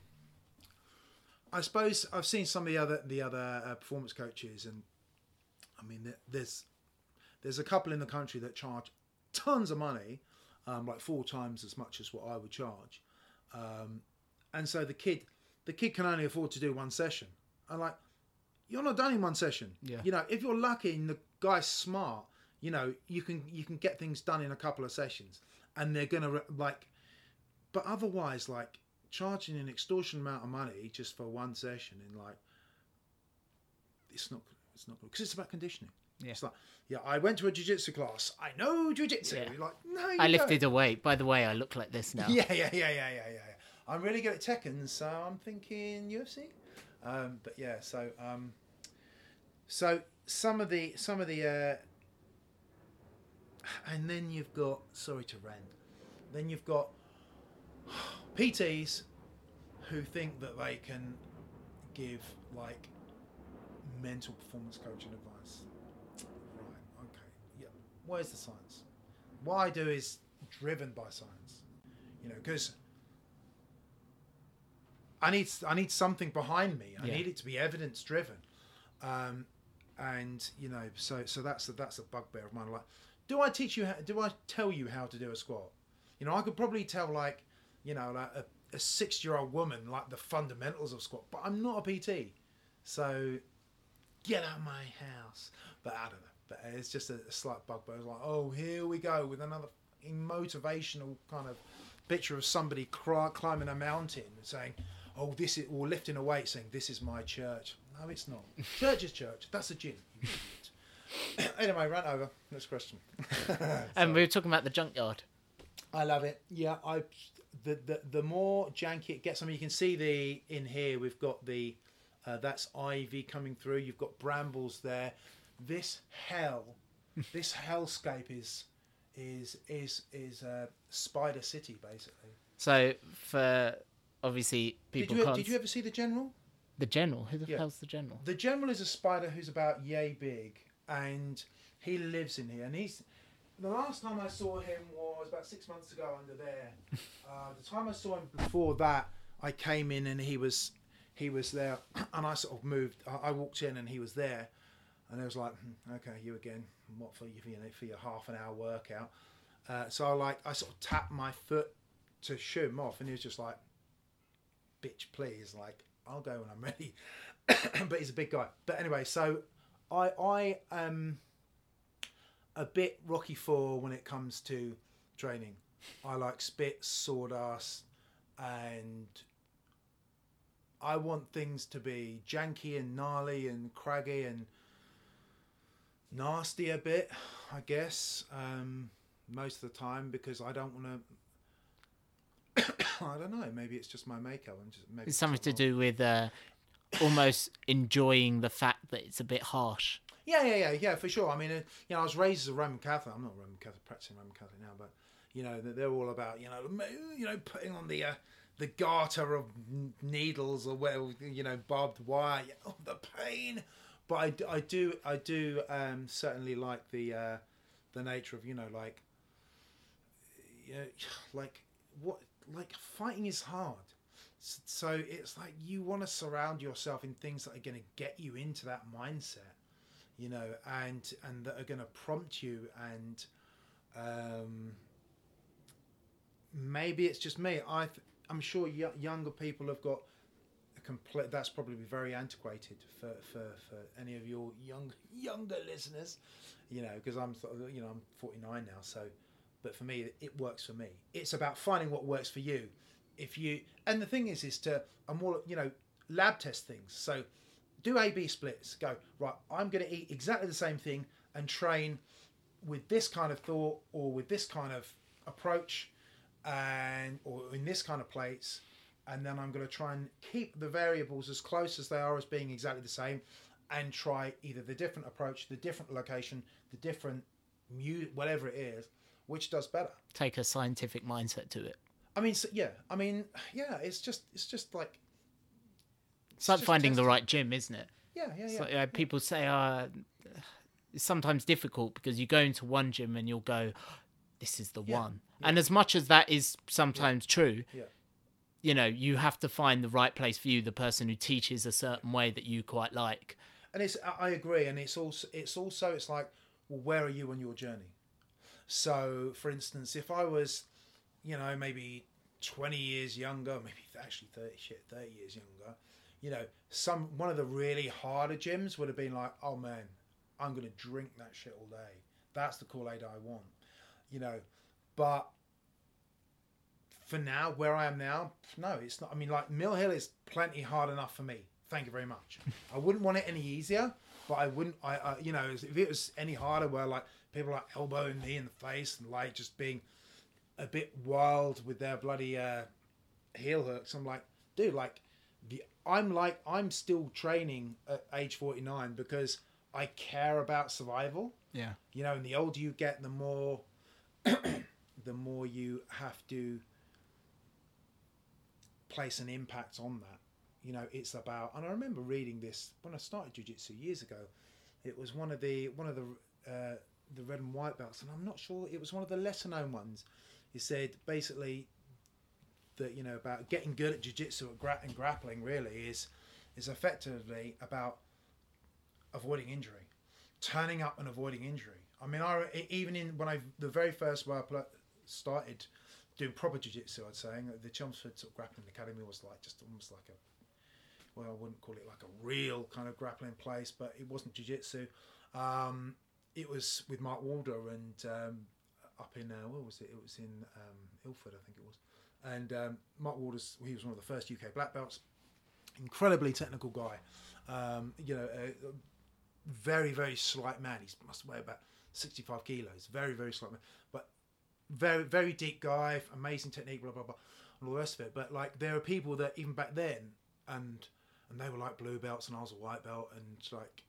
I suppose I've seen some of the other the other uh, performance coaches, and I mean, there's there's a couple in the country that charge tons of money, um, like four times as much as what I would charge, um, and so the kid the kid can only afford to do one session. I'm like, you're not done in one session. Yeah. You know, if you're lucky and the guy's smart, you know, you can you can get things done in a couple of sessions, and they're gonna like, but otherwise, like. Charging an extortionate amount of money just for one session and like it's not it's not good because it's about conditioning. Yeah. It's like, yeah, I went to a jiu-jitsu class. I know jiu-jitsu. Yeah. You're like, no, you I don't. lifted a weight. By the way, I look like this now. Yeah, yeah, yeah, yeah, yeah, yeah, yeah. I'm really good at Tekken, so I'm thinking U F C. Um, but yeah, so um, so some of the some of the uh, and then you've got sorry to rant. Then you've got P Ts who think that they can give like mental performance coaching advice. Right, okay, yeah. Where's the science? What I do is driven by science, you know, because I need I need something behind me. I Yeah. need it to be evidence driven, um, and you know, so so that's a, that's a bugbear of mine. Like, do I teach you? How, do I tell you how to do a squat? You know, I could probably tell like, you know, like a, a six-year-old woman like the fundamentals of squat, but I'm not a P T, so get out of my house. But I don't know. But it's just a, a slight bugbear. It's like, oh, here we go with another motivational kind of picture of somebody cry, climbing a mountain and saying, oh, this is, or lifting a weight, saying, this is my church. No, it's not. Church is church. That's a gym. You idiot. Anyway, rant over. Next question. And we were talking about the junkyard. I love it. Yeah, I. The, the the more janky it gets, I mean, you can see the in here we've got the uh, that's ivy coming through. You've got brambles there. This hell, this hellscape is is is is uh, Spider City basically. So for obviously people Did you can't. did you ever see the general? The general? Who the Yeah. hell's the general? The general is a spider who's about yay big, and he lives in here. And he's the last time I saw him was about six months ago under there. Uh, the time I saw him before that, I came in and he was he was there, and I sort of moved. I, I walked in and he was there, and I was like, hmm, okay, you again. What for you? You know, for your half an hour workout. Uh, so I like I sort of tapped my foot to shoo him off, and he was just like, bitch, please, like. I'll go when I'm ready. But he's a big guy. But anyway, so I I am a bit Rocky Four when it comes to training. I like spit, sawdust, and I want things to be janky and gnarly and craggy and nasty a bit, I guess, um, most of the time, because I don't want to. I don't know. Maybe it's just my makeup. I'm just maybe It's something to not- do with uh, almost enjoying the fact that it's a bit harsh. Yeah, yeah, yeah, yeah, for sure. I mean, uh, you know, I was raised as a Roman Catholic. I'm not Roman Catholic, practicing Roman Catholic now, but you know, they're they're all about you know, ma- you know, putting on the uh, the garter of n- needles or well, you know, barbed wire. Oh, the pain. But I, d- I do I do um, certainly like the uh, the nature of you know like you know, like what. Like fighting is hard, so it's like you want to surround yourself in things that are going to get you into that mindset, you know, and and that are going to prompt you. And um, maybe it's just me. I I'm sure y- younger people have got a complete. That's probably very antiquated for, for, for any of your young younger listeners, you know, because I'm sort of, you know I'm forty-nine now, so. But for me, it works for me. It's about finding what works for you. If you and the thing is, is to I'm more you know lab test things. So do A B splits. Go right. I'm going to eat exactly the same thing and train with this kind of thought or with this kind of approach, and or in this kind of plates. And then I'm going to try and keep the variables as close as they are as being exactly the same, and try either the different approach, the different location, the different mu whatever it is. Which does better? Take a scientific mindset to it. I mean, so, yeah. I mean, yeah. It's just, it's just like. It's like just finding the testing. right gym, isn't it? Yeah, yeah, It's yeah. like, uh, people say, uh, it's sometimes difficult because you go into one gym and you'll go, this is the Yeah, one. yeah. And as much as that is sometimes true, Yeah. you know, you have to find the right place for you, the person who teaches a certain way that you quite like. And it's, I I agree, and it's also, it's also, it's like, well, where are you on your journey? So, for instance, if I was, you know, maybe twenty years younger, maybe actually thirty, shit, thirty years younger, you know, some one of the really harder gyms would have been like, oh man, I'm going to drink that shit all day. That's the Kool-Aid I want, you know. But for now, where I am now, no, it's not. I mean, like, Mill Hill is plenty hard enough for me. Thank you very much. I wouldn't want it any easier, but I wouldn't, I, I you know, if it was any harder where, like, people like elbowing me in the face and like just being a bit wild with their bloody uh, heel hooks. I'm like, dude, like the I'm like I'm still training at age forty-nine because I care about survival. Yeah. You know, and the older you get, the more the more you have to place an impact on that. You know, it's about, and I remember reading this when I started jiu-jitsu years ago. It was one of the one of the uh, the red and white belts, and I'm not sure, it was one of the lesser known ones. He said basically that, you know, about getting good at jiu-jitsu at gra- and grappling really is is effectively about avoiding injury, turning up and avoiding injury. I mean, I even in when I the very first where I pl- started doing proper jiu-jitsu, I'd say. And the Chelmsford sort of grappling academy was like just almost like a, well, I wouldn't call it like a real kind of grappling place, but it wasn't jiu-jitsu. Um, it was with Mark Walder and um, up in uh, where was it? It was in um, Ilford, I think it was. And um, Mark Walder's, he was one of the first U K black belts. Incredibly technical guy. Um, you know, a, a very very slight man. He must weigh about sixty-five kilos. Very very slight man, but very very deep guy. Amazing technique. Blah blah blah, and all the rest of it. But like there are people that even back then, and and they were like blue belts, and I was a white belt, and like.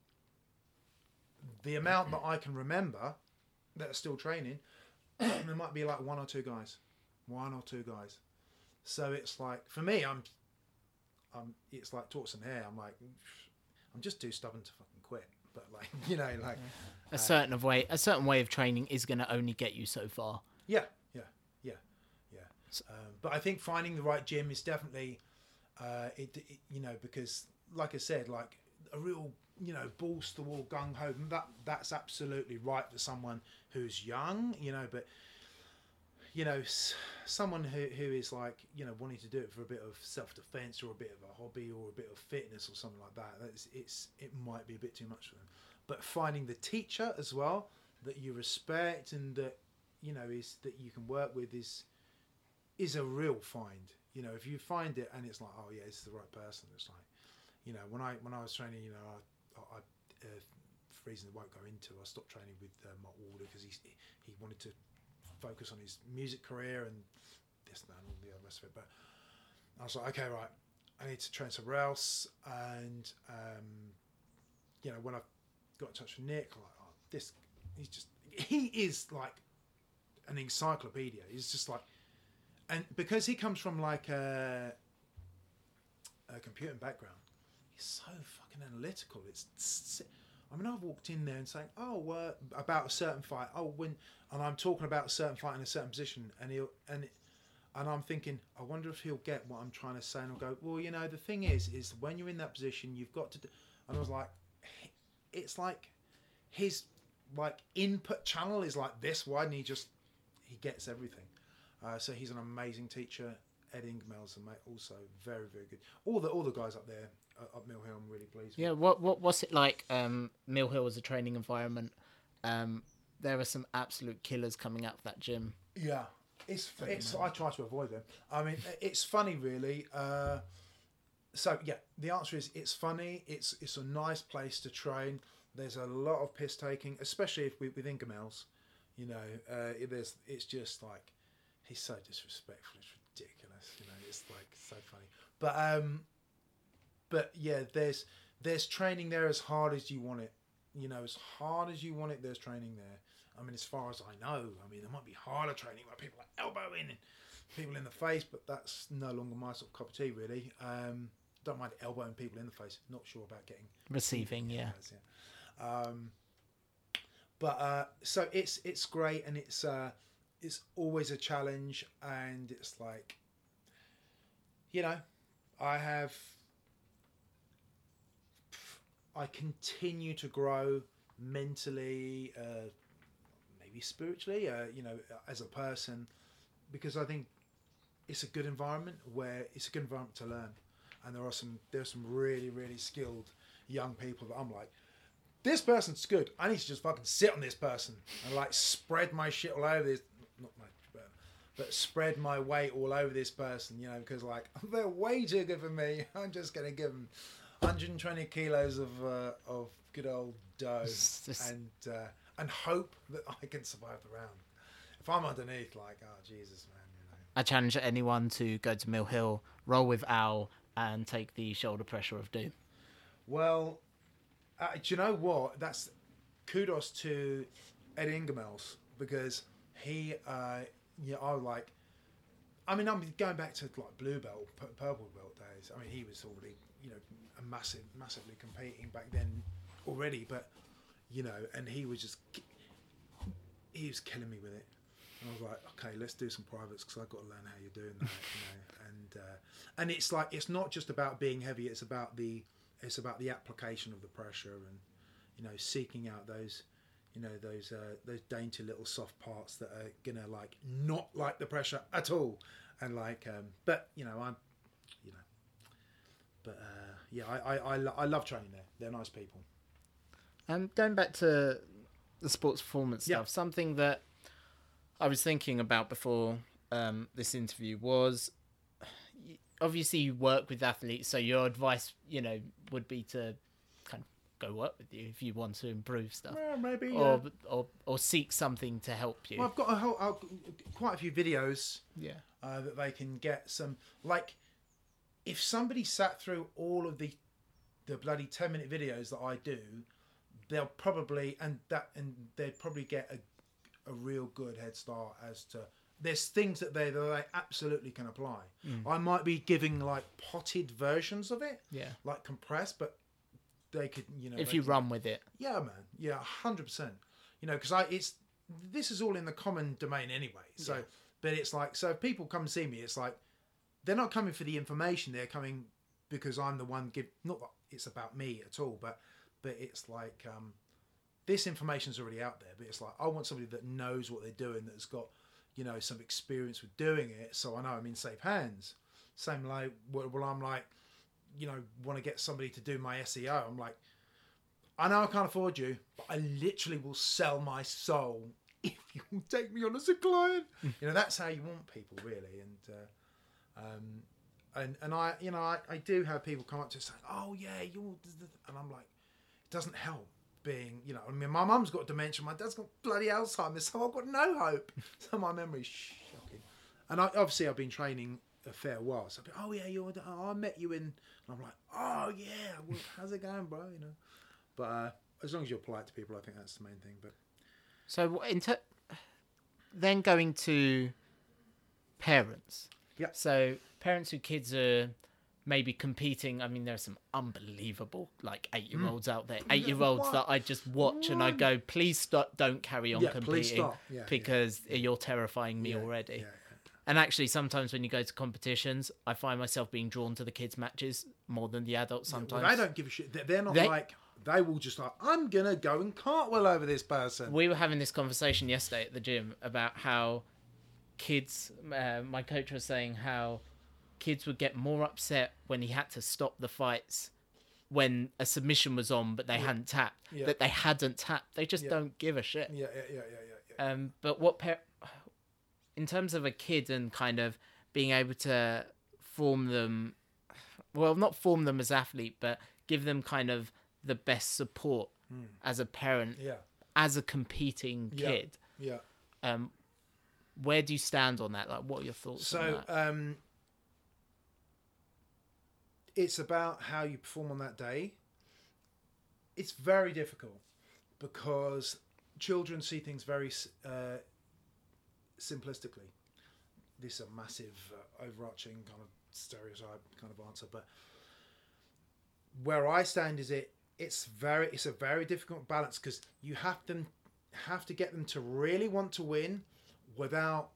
The amount that I can remember that are still training, there might be like one or two guys, one or two guys. So it's like for me, I'm, I'm. It's like torch and hair. I'm like, I'm just too stubborn to fucking quit. But like, you know, like a certain of way, a certain way of training is going to only get you so far. Yeah, yeah, yeah, yeah. Um, but I think finding the right gym is definitely, uh, it, it. You know, because like I said, like a real. You know, balls to the wall, gung ho. That that's absolutely right for someone who's young. You know, but you know, s- someone who who is like you know wanting to do it for a bit of self defense or a bit of a hobby or a bit of fitness or something like that. That's it's it might be a bit too much for them. But finding the teacher as well that you respect and that you know is that you can work with is is a real find. You know, if you find it and it's like, oh yeah, this is the right person. It's like, you know, when I when I was training, you know. I, I, uh, for reasons I won't go into, I stopped training with uh, Mark Walder because he he wanted to focus on his music career and this and that and all the other rest of it. But I was like, okay, right, I need to train somewhere else. And um, you know, when I got in touch with Nick, I'm like, oh, this, he's just, he is like an encyclopedia. He's just like, and because he comes from like a, a computing background. He's so fucking analytical. It's, I mean, I've walked in there and saying, "Oh, uh, about a certain fight. Oh, when," and I'm talking about a certain fight in a certain position, and he'll and and I'm thinking, I wonder if he'll get what I'm trying to say, and I'll go, "Well, you know, the thing is, is when you're in that position, you've got to." Do, and I was like, it's like his like input channel is like this wide, and he just he gets everything. Uh, so he's an amazing teacher. Ed Ingemel's also very very good. All the all the guys up there. Uh, up Mill Hill, I'm really pleased with. Yeah, what what what's it like? Um, Mill Hill as a training environment. Um, there are some absolute killers coming out of that gym. Yeah, it's it's. I try to avoid them. I mean, it's funny, really. Uh, so yeah, the answer is it's funny. It's it's a nice place to train. There's a lot of piss taking, especially if we with Ingemel's. You know, uh, there's it's just like he's so disrespectful. It's ridiculous. You know, it's like so funny. But um. But yeah, there's there's training there as hard as you want it. You know, as hard as you want it, there's training there. I mean, as far as I know, I mean, there might be harder training where people are elbowing and people in the face, but that's no longer my sort of cup of tea, really. Um, don't mind elbowing people in the face. Not sure about getting receiving, yeah. yeah. Um, but uh, so it's it's great, and it's uh, it's always a challenge, and it's like, you know, I have. I continue to grow mentally, uh, maybe spiritually, uh, you know, as a person, because I think it's a good environment where it's a good environment to learn, and there are some there's some really really skilled young people that I'm like, this person's good. I need to just fucking sit on this person and like spread my shit all over this, not my, but, but spread my weight all over this person, you know, because like they're way too good for me. I'm just gonna give them. one hundred twenty kilos of uh, of good old dough and uh, and hope that I can survive the round. If I'm underneath, like, oh Jesus, man, you know. I challenge anyone to go to Mill Hill, roll with Al, and take the shoulder pressure of Doom. Well, uh, do you know what? That's kudos to Ed Ingemel's because he, uh, yeah, I like. I mean, I'm going back to like blue belt, purple belt days. I mean, he was already, you know, a massive, massively competing back then already. But you know, and he was just, he was killing me with it. And I was like, okay, let's do some privates because I've got to learn how you're doing that. You know, and uh, and it's like it's not just about being heavy. It's about the it's about the application of the pressure and you know seeking out those you know, those uh, those dainty little soft parts that are gonna like not like the pressure at all, and like, um, but you know, I'm, you know, but uh, yeah, I I, I, lo- I love training there. They're nice people. Um, going back to the sports performance Yeah. stuff, something that I was thinking about before um, this interview was, y- obviously you work with athletes, so your advice, you know, would be to kind of go work with you if you want to improve stuff, Well, maybe. or, uh, or or seek something to help you. well, I've got a whole, uh, quite a few videos yeah, uh, that they can get some. Like, if somebody sat through all of the the bloody ten minute videos that I do, they'll probably and that and they'd probably get a, a real good head start as to there's things that they that they absolutely can apply. I might be giving like potted versions of it, yeah. like compressed, but they could, you know, If they you can- run with it, yeah, man, yeah, hundred percent. You know, because I it's this is all in the common domain anyway. So, Yeah. but it's like, so if people come and see me, it's like they're not coming for the information. They're coming because I'm the one give. Not that it's about me at all, but but it's like um, this information's already out there. But it's like I want somebody that knows what they're doing, that's got, you know, some experience with doing it, so I know I'm in safe hands. Same like well, well I'm like, you know, want to get somebody to do my S E O. I'm like, I know I can't afford you, but I literally will sell my soul if you will take me on as a client. You know, that's how you want people, really. And uh, um, and and I, you know, I, I do have people come up to us saying, "Oh yeah, you're," and I'm like, it doesn't help being, you know. I mean, my mum's got dementia, my dad's got bloody Alzheimer's, so I've got no hope. So my memory's shocking. And I, obviously, I've been training a fair while, so I've been, oh yeah, you're, oh, I met you in, and I'm like, oh yeah, well, how's it going, bro? You know. But uh, as long as you're polite to people, I think that's the main thing. But so in ter- then going to parents. Yeah. So parents whose kids are maybe competing. I mean, there are some unbelievable like eight-year-olds out there. Eight-year-olds What? that I just watch and I go, please stop, don't carry on yeah, competing please stop. Yeah, because you're terrifying me yeah, already. Yeah, yeah. And actually, sometimes when you go to competitions, I find myself being drawn to the kids' matches more than the adults. Sometimes Well, they don't give a shit. They're, they're not They- like they will just like, I'm gonna go and cartwheel over this person. We were having this conversation yesterday at the gym about how kids, uh, my coach was saying how kids would get more upset when he had to stop the fights when a submission was on but they hadn't tapped, Yeah. that they hadn't tapped. They just Yeah. don't give a shit. Yeah, yeah, yeah, yeah, yeah. yeah. Um, but what par- in terms of a kid and kind of being able to form them, well, not form them as athlete, but give them kind of the best support as a parent, yeah, as a competing Yeah. kid. yeah. Um, where do you stand on that? Like, what are your thoughts on So that? um, it's about how you perform on that day. It's very difficult because children see things very uh, simplistically. This is a massive uh, overarching kind of stereotype kind of answer, but where I stand is it it's very it's a very difficult balance because you have them have to get them to really want to win without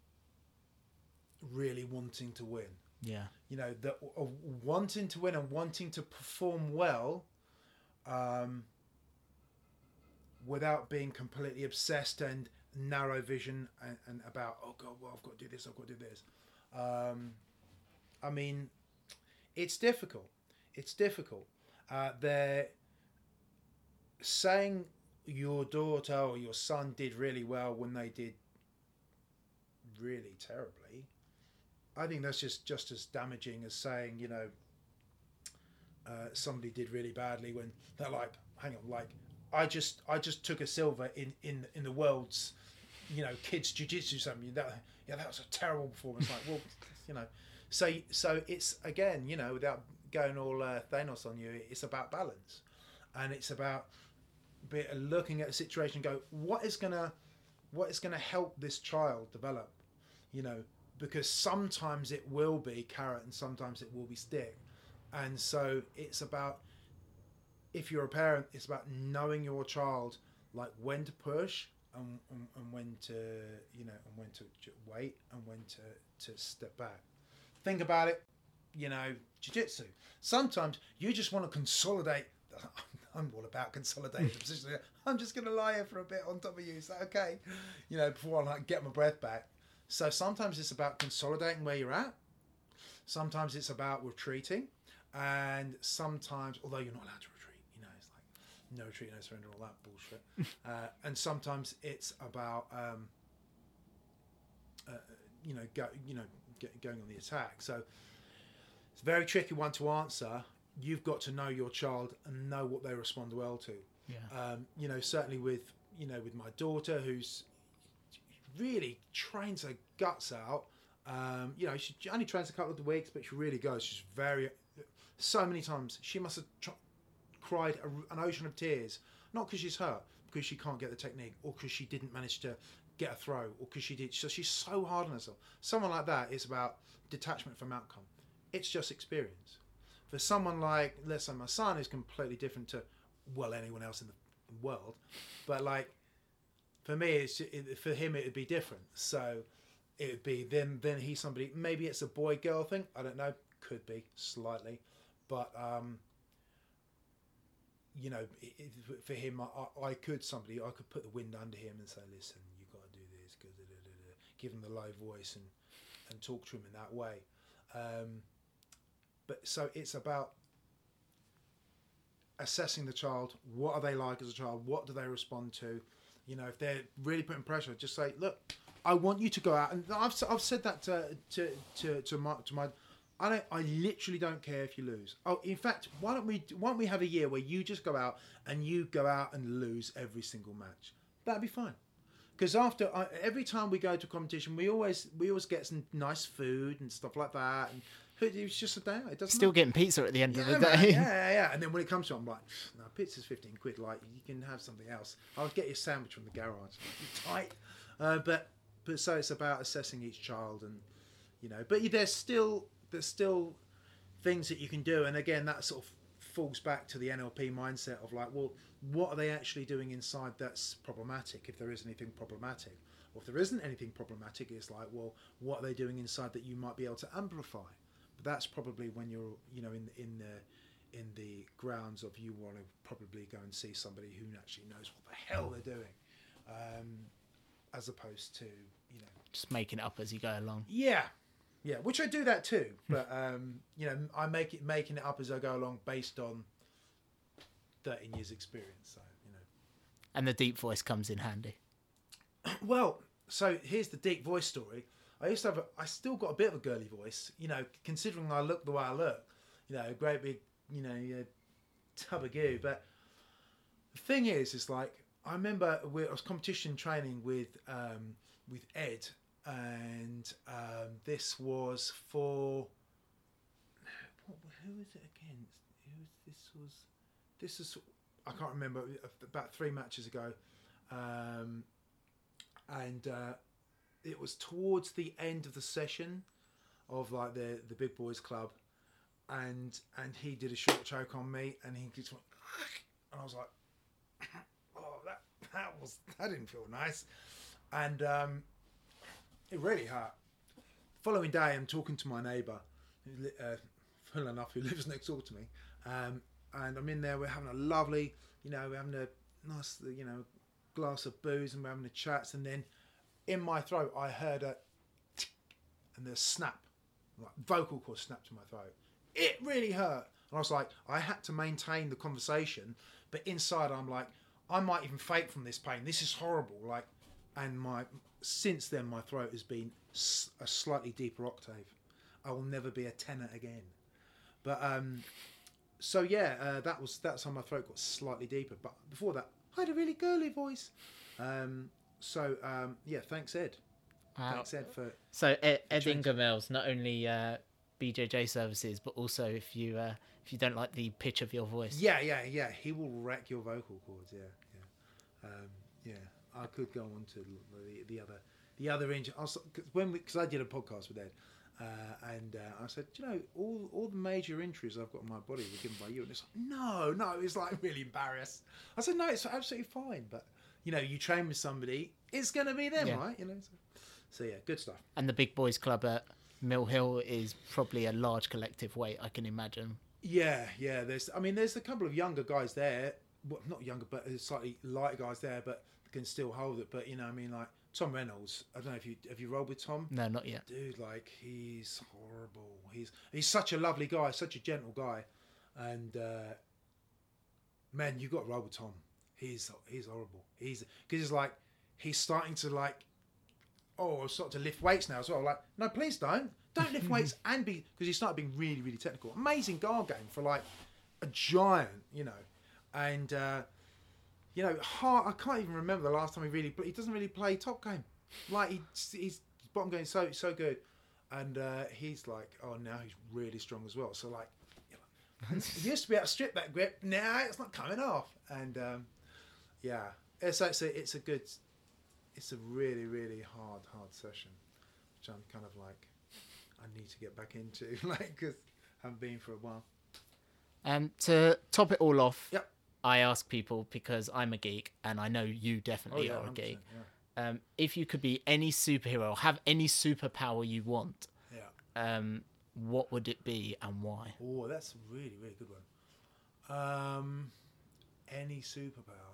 really wanting to win. Yeah. You know, the uh, wanting to win and wanting to perform well, um, without being completely obsessed and narrow vision and, and about, oh god, well, I've got to do this, I've got to do this. Um, I mean, it's difficult. It's difficult. Uh, they're saying your daughter or your son did really well when they did really terribly. I think that's just, just as damaging as saying, you know, uh, somebody did really badly when they're like, hang on, like I just I just took a silver in, in, in the world's, you know, kids jiu-jitsu something. That, yeah, that was a terrible performance. Like, well, you know, so so it's again, you know, without going all uh, Thanos on you, it's about balance, and it's about be, looking at the situation and go, what is gonna what is gonna help this child develop, you know. Because sometimes it will be carrot and sometimes it will be stick. And so it's about, if you're a parent, it's about knowing your child, like when to push and, and, and when to, you know, and when to wait and when to, to step back. Think about it, you know, jiu-jitsu. Sometimes you just want to consolidate, I'm all about consolidating the position. I'm just going to lie here for a bit on top of you. Is that okay? You know, before I like get my breath back. So sometimes it's about consolidating where you're at. Sometimes it's about retreating, and sometimes, although you're not allowed to retreat, you know, it's like no retreat, no surrender, all that bullshit. uh, and sometimes it's about, um, uh, you know, go, you know, get, going on the attack. So it's a very tricky one to answer. You've got to know your child and know what they respond well to. Yeah. Um, you know, certainly with you know with my daughter, who's really trains her guts out. Um, you know, she only trains a couple of the weeks, but she really goes. She's very, so many times she must have tr- cried a, an ocean of tears, not because she's hurt, because she can't get the technique, or because she didn't manage to get a throw, or because she did. So she's so hard on herself. Someone like that is about detachment from outcome. It's just experience. For someone like, let's say my son, is completely different to, well, anyone else in the world, but like, for me, it's it, for him it would be different. So it would be then then he's somebody. Maybe it's a boy girl thing. I don't know. Could be slightly, but um, you know, it, it, for him, I, I could somebody I could put the wind under him and say, listen, you got to do this. Da, da, da, da. Give him the low voice and and talk to him in that way. Um, but so it's about assessing the child. What are they like as a child? What do they respond to? You know, if they're really putting pressure, just say, look, I want you to go out. And I've, I've said that to to to, to my to my I don't I literally don't care if you lose. Oh, in fact, why don't we why don't we have a year where you just go out and you go out and lose every single match? That'd be fine. Because after I, every time we go to a competition, we always we always get some nice food and stuff like that. And it's just a day out. It doesn't Still matter. getting pizza at the end Yeah, of the man, day. yeah, yeah, yeah. And then when it comes to it, I'm like, no, pizza's fifteen quid. Like, you can have something else. I'll get you a sandwich from the garage. Tight. Uh, but but so it's about assessing each child, and you know. But there's still there's still things that you can do, and again, that sort of falls back to the N L P mindset of like, well, what are they actually doing inside that's problematic? If there is anything problematic, or if there isn't anything problematic, it's like, well, what are they doing inside that you might be able to amplify? But that's probably when you're, you know, in in the in the grounds of you want to probably go and see somebody who actually knows what the hell they're doing, um, as opposed to, you know, Just making it up as you go along. yeah, yeah, which I do that too. But um, you know, I make it making it up as I go along based on thirteen years experience. So you know, And the deep voice comes in handy. well, so here's the deep voice story. I used to have, a, I still got a bit of a girly voice, you know, considering I look the way I look, you know, a great big, you know, uh, tub of goo. But the thing is, it's like, I remember we, I was competition training with, um, with Ed, and um, this was for, what, who was it against? Who was, this was, this is, I can't remember, about three matches ago. Um, and, uh, it was towards the end of the session of like the the big boys club, and and he did a short choke on me, and he just went, and I was like, oh, that that was that didn't feel nice, and um, it really hurt. Following day, I'm talking to my neighbour, uh, full enough, who lives next door to me, um, and I'm in there. We're having a lovely, you know, we're having a nice, you know, glass of booze, and we're having a chats, and then in my throat, I heard a tick and the snap, like vocal cord snapped to my throat. It really hurt. And I was like, I had to maintain the conversation, but inside I'm like, I might even fake from this pain. This is horrible. Like, and my since then my throat has been a slightly deeper octave. I will never be a tenor again. But um, so yeah, uh, that was that's how my throat got slightly deeper. But before that, I had a really girly voice. Um, So um, yeah, thanks Ed. Wow. Thanks Ed for. So Ed, Ed Change. Ingermel's not only uh, B J J services, but also if you uh, if you don't like the pitch of your voice. Yeah, yeah, yeah. He will wreck your vocal cords. Yeah, yeah, um, yeah. I could go on to the, the other the other injury. Cause when because I did a podcast with Ed, uh, and uh, I said, you know, all all the major injuries I've got in my body were given by you, and it's like, no, no. It's like really embarrassed. I said, no, it's absolutely fine, but. You know, you train with somebody, it's going to be them, Yeah. right? You know, so, so yeah, good stuff. And the Big Boys Club at Mill Hill is probably a large collective weight, I can imagine. Yeah, yeah. There's, I mean, there's a couple of younger guys there. Well, not younger, but slightly lighter guys there, but can still hold it. But you know, I mean, like Tom Reynolds. I don't know if you have you rolled with Tom. No, not yet. Dude, like he's horrible. He's he's such a lovely guy, such a gentle guy, and uh, man, you got to roll with Tom. He's he's horrible. He's because he's like he's starting to like oh start to lift weights now as well. Like no, please don't don't lift weights and be because he started being really really technical. Amazing guard game for like a giant, you know, and uh, you know hard. I can't even remember the last time he really he doesn't really play top game. Like he he's bottom game so so good, and uh, he's like oh now he's really strong as well. So like. He used to be able to strip that grip. Now it's not coming off, and um, yeah, it's it's a it's a good, it's a really really hard hard session, which I'm kind of like, I need to get back into, like because I haven't been for a while. Um, to top it all off, Yep. I ask people because I'm a geek, and I know you definitely Oh, yeah, are a geek. Yeah. Um, if you could be any superhero, or have any superpower you want, Yeah. um, what would it be and why? Oh, that's a really really good one. Um, any superpower.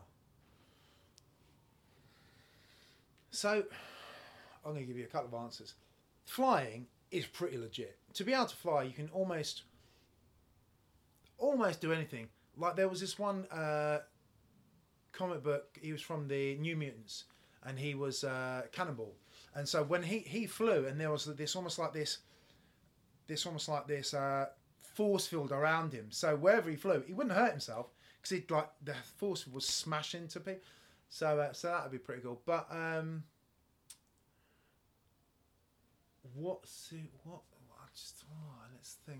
So, I'm going to give you a couple of answers. Flying is pretty legit. To be able to fly, you can almost, almost do anything. Like there was this one uh, comic book. He was from the New Mutants, and he was uh, Cannonball. And so when he, he flew, and there was this almost like this, this almost like this uh, force field around him. So wherever he flew, he wouldn't hurt himself because he'd like the force field was smash into people. So uh, so that would be pretty cool. But um, what suit? What? I just oh, let's think.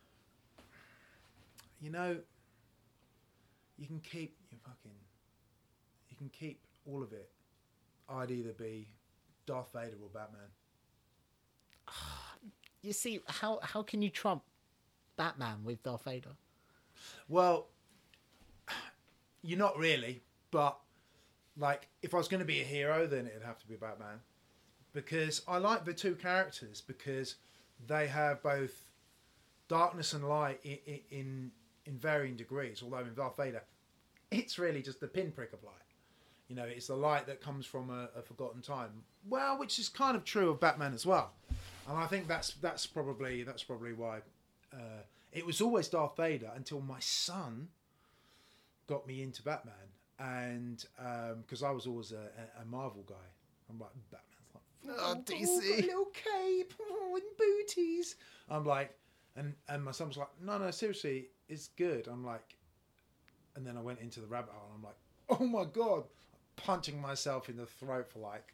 You know, you can keep your fucking. You can keep all of it. I'd either be Darth Vader or Batman. You see, how how can you trump Batman with Darth Vader? Well, you're not really, but like if I was going to be a hero, then it'd have to be Batman, because I like the two characters because they have both darkness and light in in, in varying degrees. Although in Darth Vader, it's really just the pinprick of light. You know, it's the light that comes from a, a forgotten time. Well, which is kind of true of Batman as well. And I think that's that's probably that's probably why uh, it was always Darth Vader until my son got me into Batman, and because um, I was always a, a Marvel guy, I'm like Batman's like oh, D C, oh, got a little cape, oh, and booties. I'm like, and and my son was like, no, no, seriously, it's good. I'm like, and then I went into the rabbit hole. And I'm like, oh my god, punching myself in the throat for like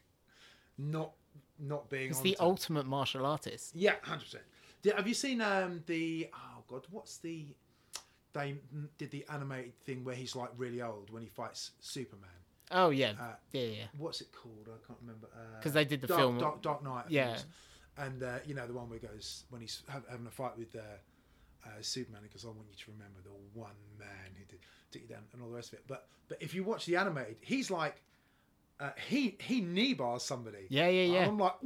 not. Not being He's on the time. ultimate martial artist. Yeah, one hundred percent. Did, have you seen um, the oh god, what's the they did the animated thing where he's like really old when he fights Superman? Oh yeah, Uh, yeah, yeah. What's it called? I can't remember. Because uh, they did the Dark, film. Dark, Dark Knight. I yeah. think it was. And uh, you know the one where he goes when he's ha- having a fight with uh, uh, Superman, because I want you to remember the one man who did took you down and all the rest of it. But but if you watch the animated, he's like. Uh, he he knee bars somebody. Yeah, yeah, yeah. And I'm like,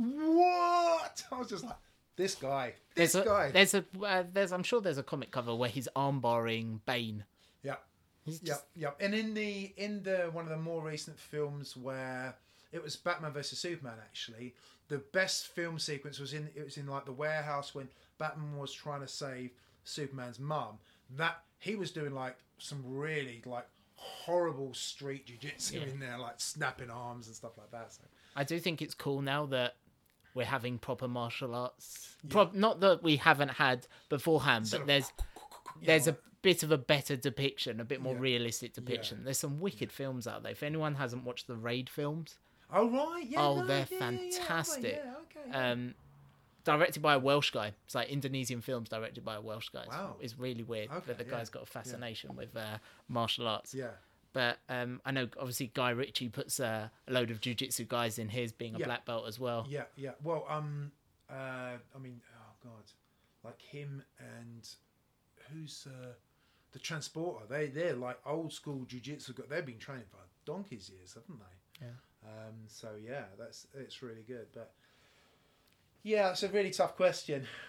what? I was just like, this guy, this there's a, guy. There's a uh, there's I'm sure there's a comic cover where he's arm barring Bane. Yeah, He's yeah, just... yeah. And in the in the one of the more recent films where it was Batman versus Superman, actually, the best film sequence was in it was in like the warehouse when Batman was trying to save Superman's mum. That he was doing like some really like. horrible street jiu-jitsu yeah. in there, like snapping arms and stuff like that. So I do think it's cool now that we're having proper martial arts. Yeah. Pro- not that we haven't had beforehand, Sort but of, there's you there's know, a bit of a better depiction, a bit more Yeah. realistic depiction. Yeah. There's some wicked films out there. If anyone hasn't watched the Raid films, oh right, yeah, oh, no, they're yeah, yeah, yeah, fantastic. Yeah, okay, yeah. Um, directed by a Welsh guy. It's like Indonesian films directed by a Welsh guy. It's, Wow. it's really weird Okay, that the yeah, guy's got a fascination with uh, martial arts. yeah. But um, I know obviously Guy Ritchie puts uh, a load of jiu-jitsu guys in his, being a Yeah. black belt as well. Yeah, yeah. Well, um, uh, I mean, oh god, like him and who's uh, the Transporter? They they're like old school jiu-jitsu. They've been training for donkey's years, haven't they? Yeah. Um. So yeah, that's it's really good. But yeah, it's a really tough question.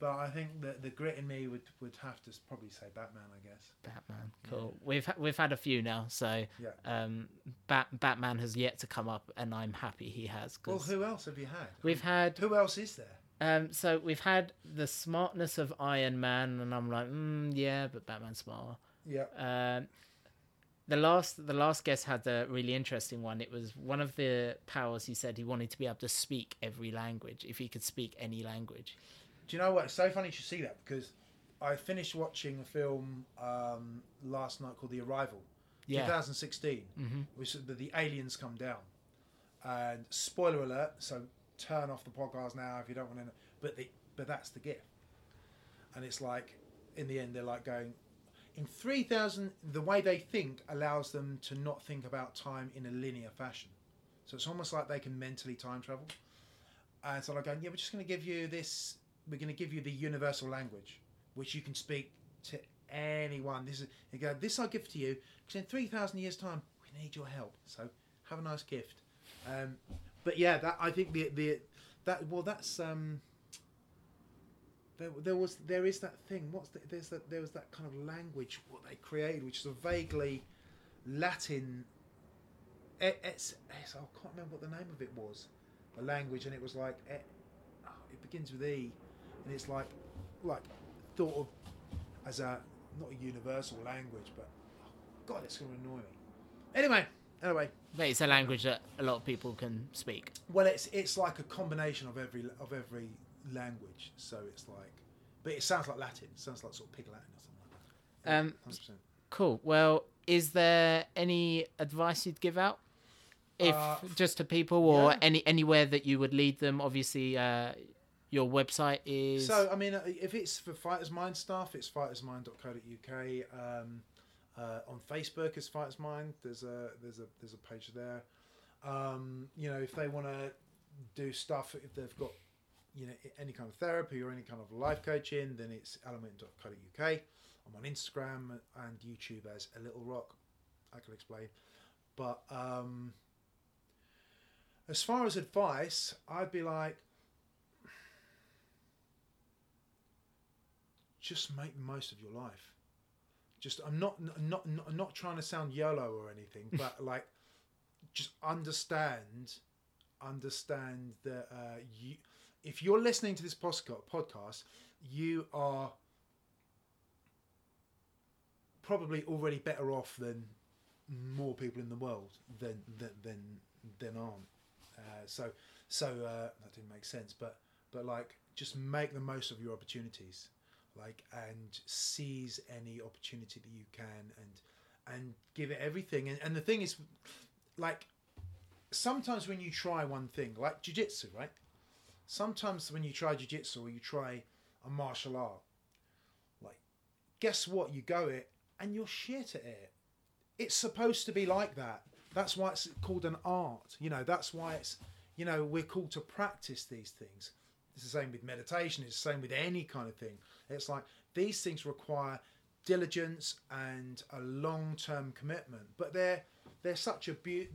but I think that the grit in me would would have to probably say Batman, I guess. Batman, cool. Yeah. We've we've had a few now, so yeah. um, Bat Batman has yet to come up, and I'm happy he has. Well, who else have you had? We've I mean, had. Who else is there? Um, so we've had the smartness of Iron Man, and I'm like, mm, yeah, but Batman's smarter. Yeah. Um, the last the last guest had a really interesting one. It was one of the powers. He said he wanted to be able to speak every language, if he could speak any language. Do you know what? It's so funny you should see that, because I finished watching a film um, last night called The Arrival, yeah. twenty sixteen, mm-hmm. which the, the aliens come down. And spoiler alert, so turn off the podcast now if you don't want to know. But the, but that's the gift. And it's like, in the end, they're like going, in three thousand, the way they think allows them to not think about time in a linear fashion. So it's almost like they can mentally time travel. And so they're going, yeah, we're just going to give you this, we're going to give you the universal language, which you can speak to anyone. This is, you go, this I give to you, because in three thousand years' time, we need your help. So have a nice gift. Um, but yeah, that I think the the that well, that's um. There, there was there is that thing. What's the, there's that there was that kind of language what they created, which is a vaguely Latin. It, it's, it's I can't remember what the name of it was, a language, and it was like it, oh, it begins with E, and it's like like thought of as a not a universal language, but oh, God, it's going to annoy me. Anyway, anyway. But it's a language that a lot of people can speak. Well, it's it's like a combination of every of every language. So it's like, but it sounds like Latin. It sounds like sort of Pig Latin or something like that. Um, one hundred percent. Cool. Well, is there any advice you'd give out, if Uh, just to people, or yeah. any anywhere that you would lead them? Obviously, uh, your website is. So I mean, if it's for Fighters Mind stuff, it's fighters mind dot co dot U K. Um, Uh, on Facebook is Fighters Mind. There's a there's a there's a page there. Um, you know, if they want to do stuff, if they've got you know any kind of therapy or any kind of life coaching, then it's element dot co dot U K. I'm on Instagram and YouTube as a Little Rock. I can explain. But um, as far as advice, I'd be like, just make the most of your life. Just, I'm not, not, not, I'm not trying to sound YOLO or anything, but like, just understand, understand that uh, you, if you're listening to this podcast, you are probably already better off than more people in the world than than than, than aren't. Uh, so, so uh, that didn't make sense, but but like, just make the most of your opportunities. Like, and seize any opportunity that you can, and and give it everything. And, and the thing is, like, sometimes when you try one thing, like jiu-jitsu, right? Sometimes when you try jiu-jitsu or you try a martial art, like, guess what? You go it and you're shit at it. It's supposed to be like that. That's why it's called an art. You know, that's why it's, you know, we're called to practice these things. It's the same with meditation. It's the same with any kind of thing. It's like these things require diligence and a long-term commitment. But they're they're such a beauty.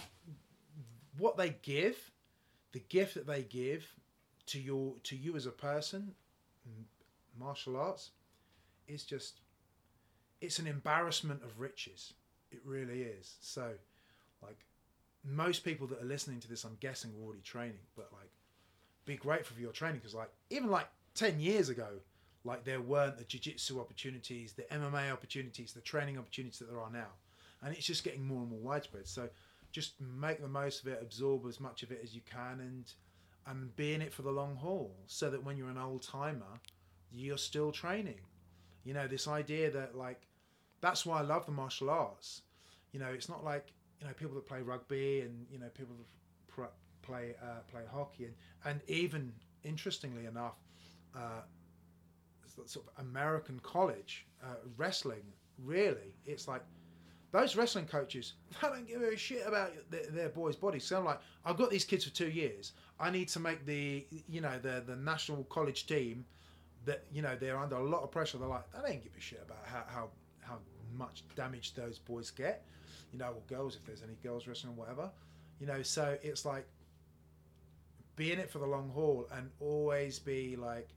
What they give, the gift that they give to your to you as a person, martial arts, is just it's an embarrassment of riches. It really is. So, like, most people that are listening to this, I'm guessing, are already training. But like, be grateful for your training, because like even like ten years ago, like there weren't the jiu-jitsu opportunities, the M M A opportunities, the training opportunities that there are now, and it's just getting more and more widespread. So just make the most of it, absorb as much of it as you can, and and be in it for the long haul, so that when you're an old timer, you're still training. You know, this idea that like, that's why I love the martial arts. You know, it's not like, you know, people that play rugby and, you know, people that pr- play uh, play hockey, and, and even interestingly enough, uh, sort of American college uh, wrestling. Really, it's like those wrestling coaches, they don't give a shit about their, their boys' bodies. So I'm like, I've got these kids for two years. I need to make the you know the the national college team. That, you know, they're under a lot of pressure. They're like, they don't give a shit about how how how much damage those boys get. You know, or girls, if there's any girls wrestling or whatever. You know, so it's like, be in it for the long haul and always be like,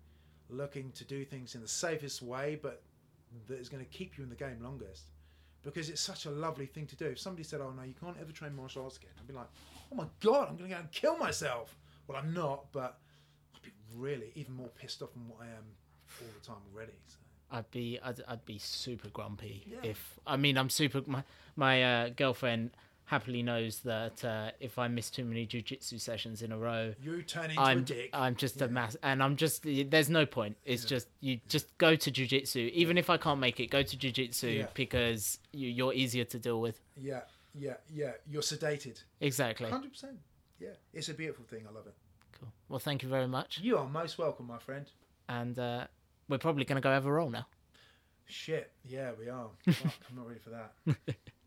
looking to do things in the safest way, but that is going to keep you in the game longest. Because it's such a lovely thing to do. If somebody said, "Oh no, you can't ever train martial arts again," I'd be like, "Oh my god, I'm going to go and kill myself." Well, I'm not, but I'd be really even more pissed off than what I am all the time already. So. I'd be I'd, I'd be super grumpy Yeah. if I mean I'm super my my uh, girlfriend happily knows that uh, if I miss too many jiu-jitsu sessions in a row, You turn into I'm a dick. I'm just Yeah. a mass, and I'm just there's no point. It's Yeah. just you just go to jiu-jitsu. Even if I can't make it, go to jiu-jitsu Yeah. because you, you're easier to deal with. Yeah, yeah, yeah. You're sedated. Exactly. Hundred percent. Yeah, it's a beautiful thing. I love it. Cool. Well, thank you very much, You are most welcome, my friend. and uh, we're probably gonna go have a roll now. Shit. Yeah, we are. Fuck, I'm not ready for that.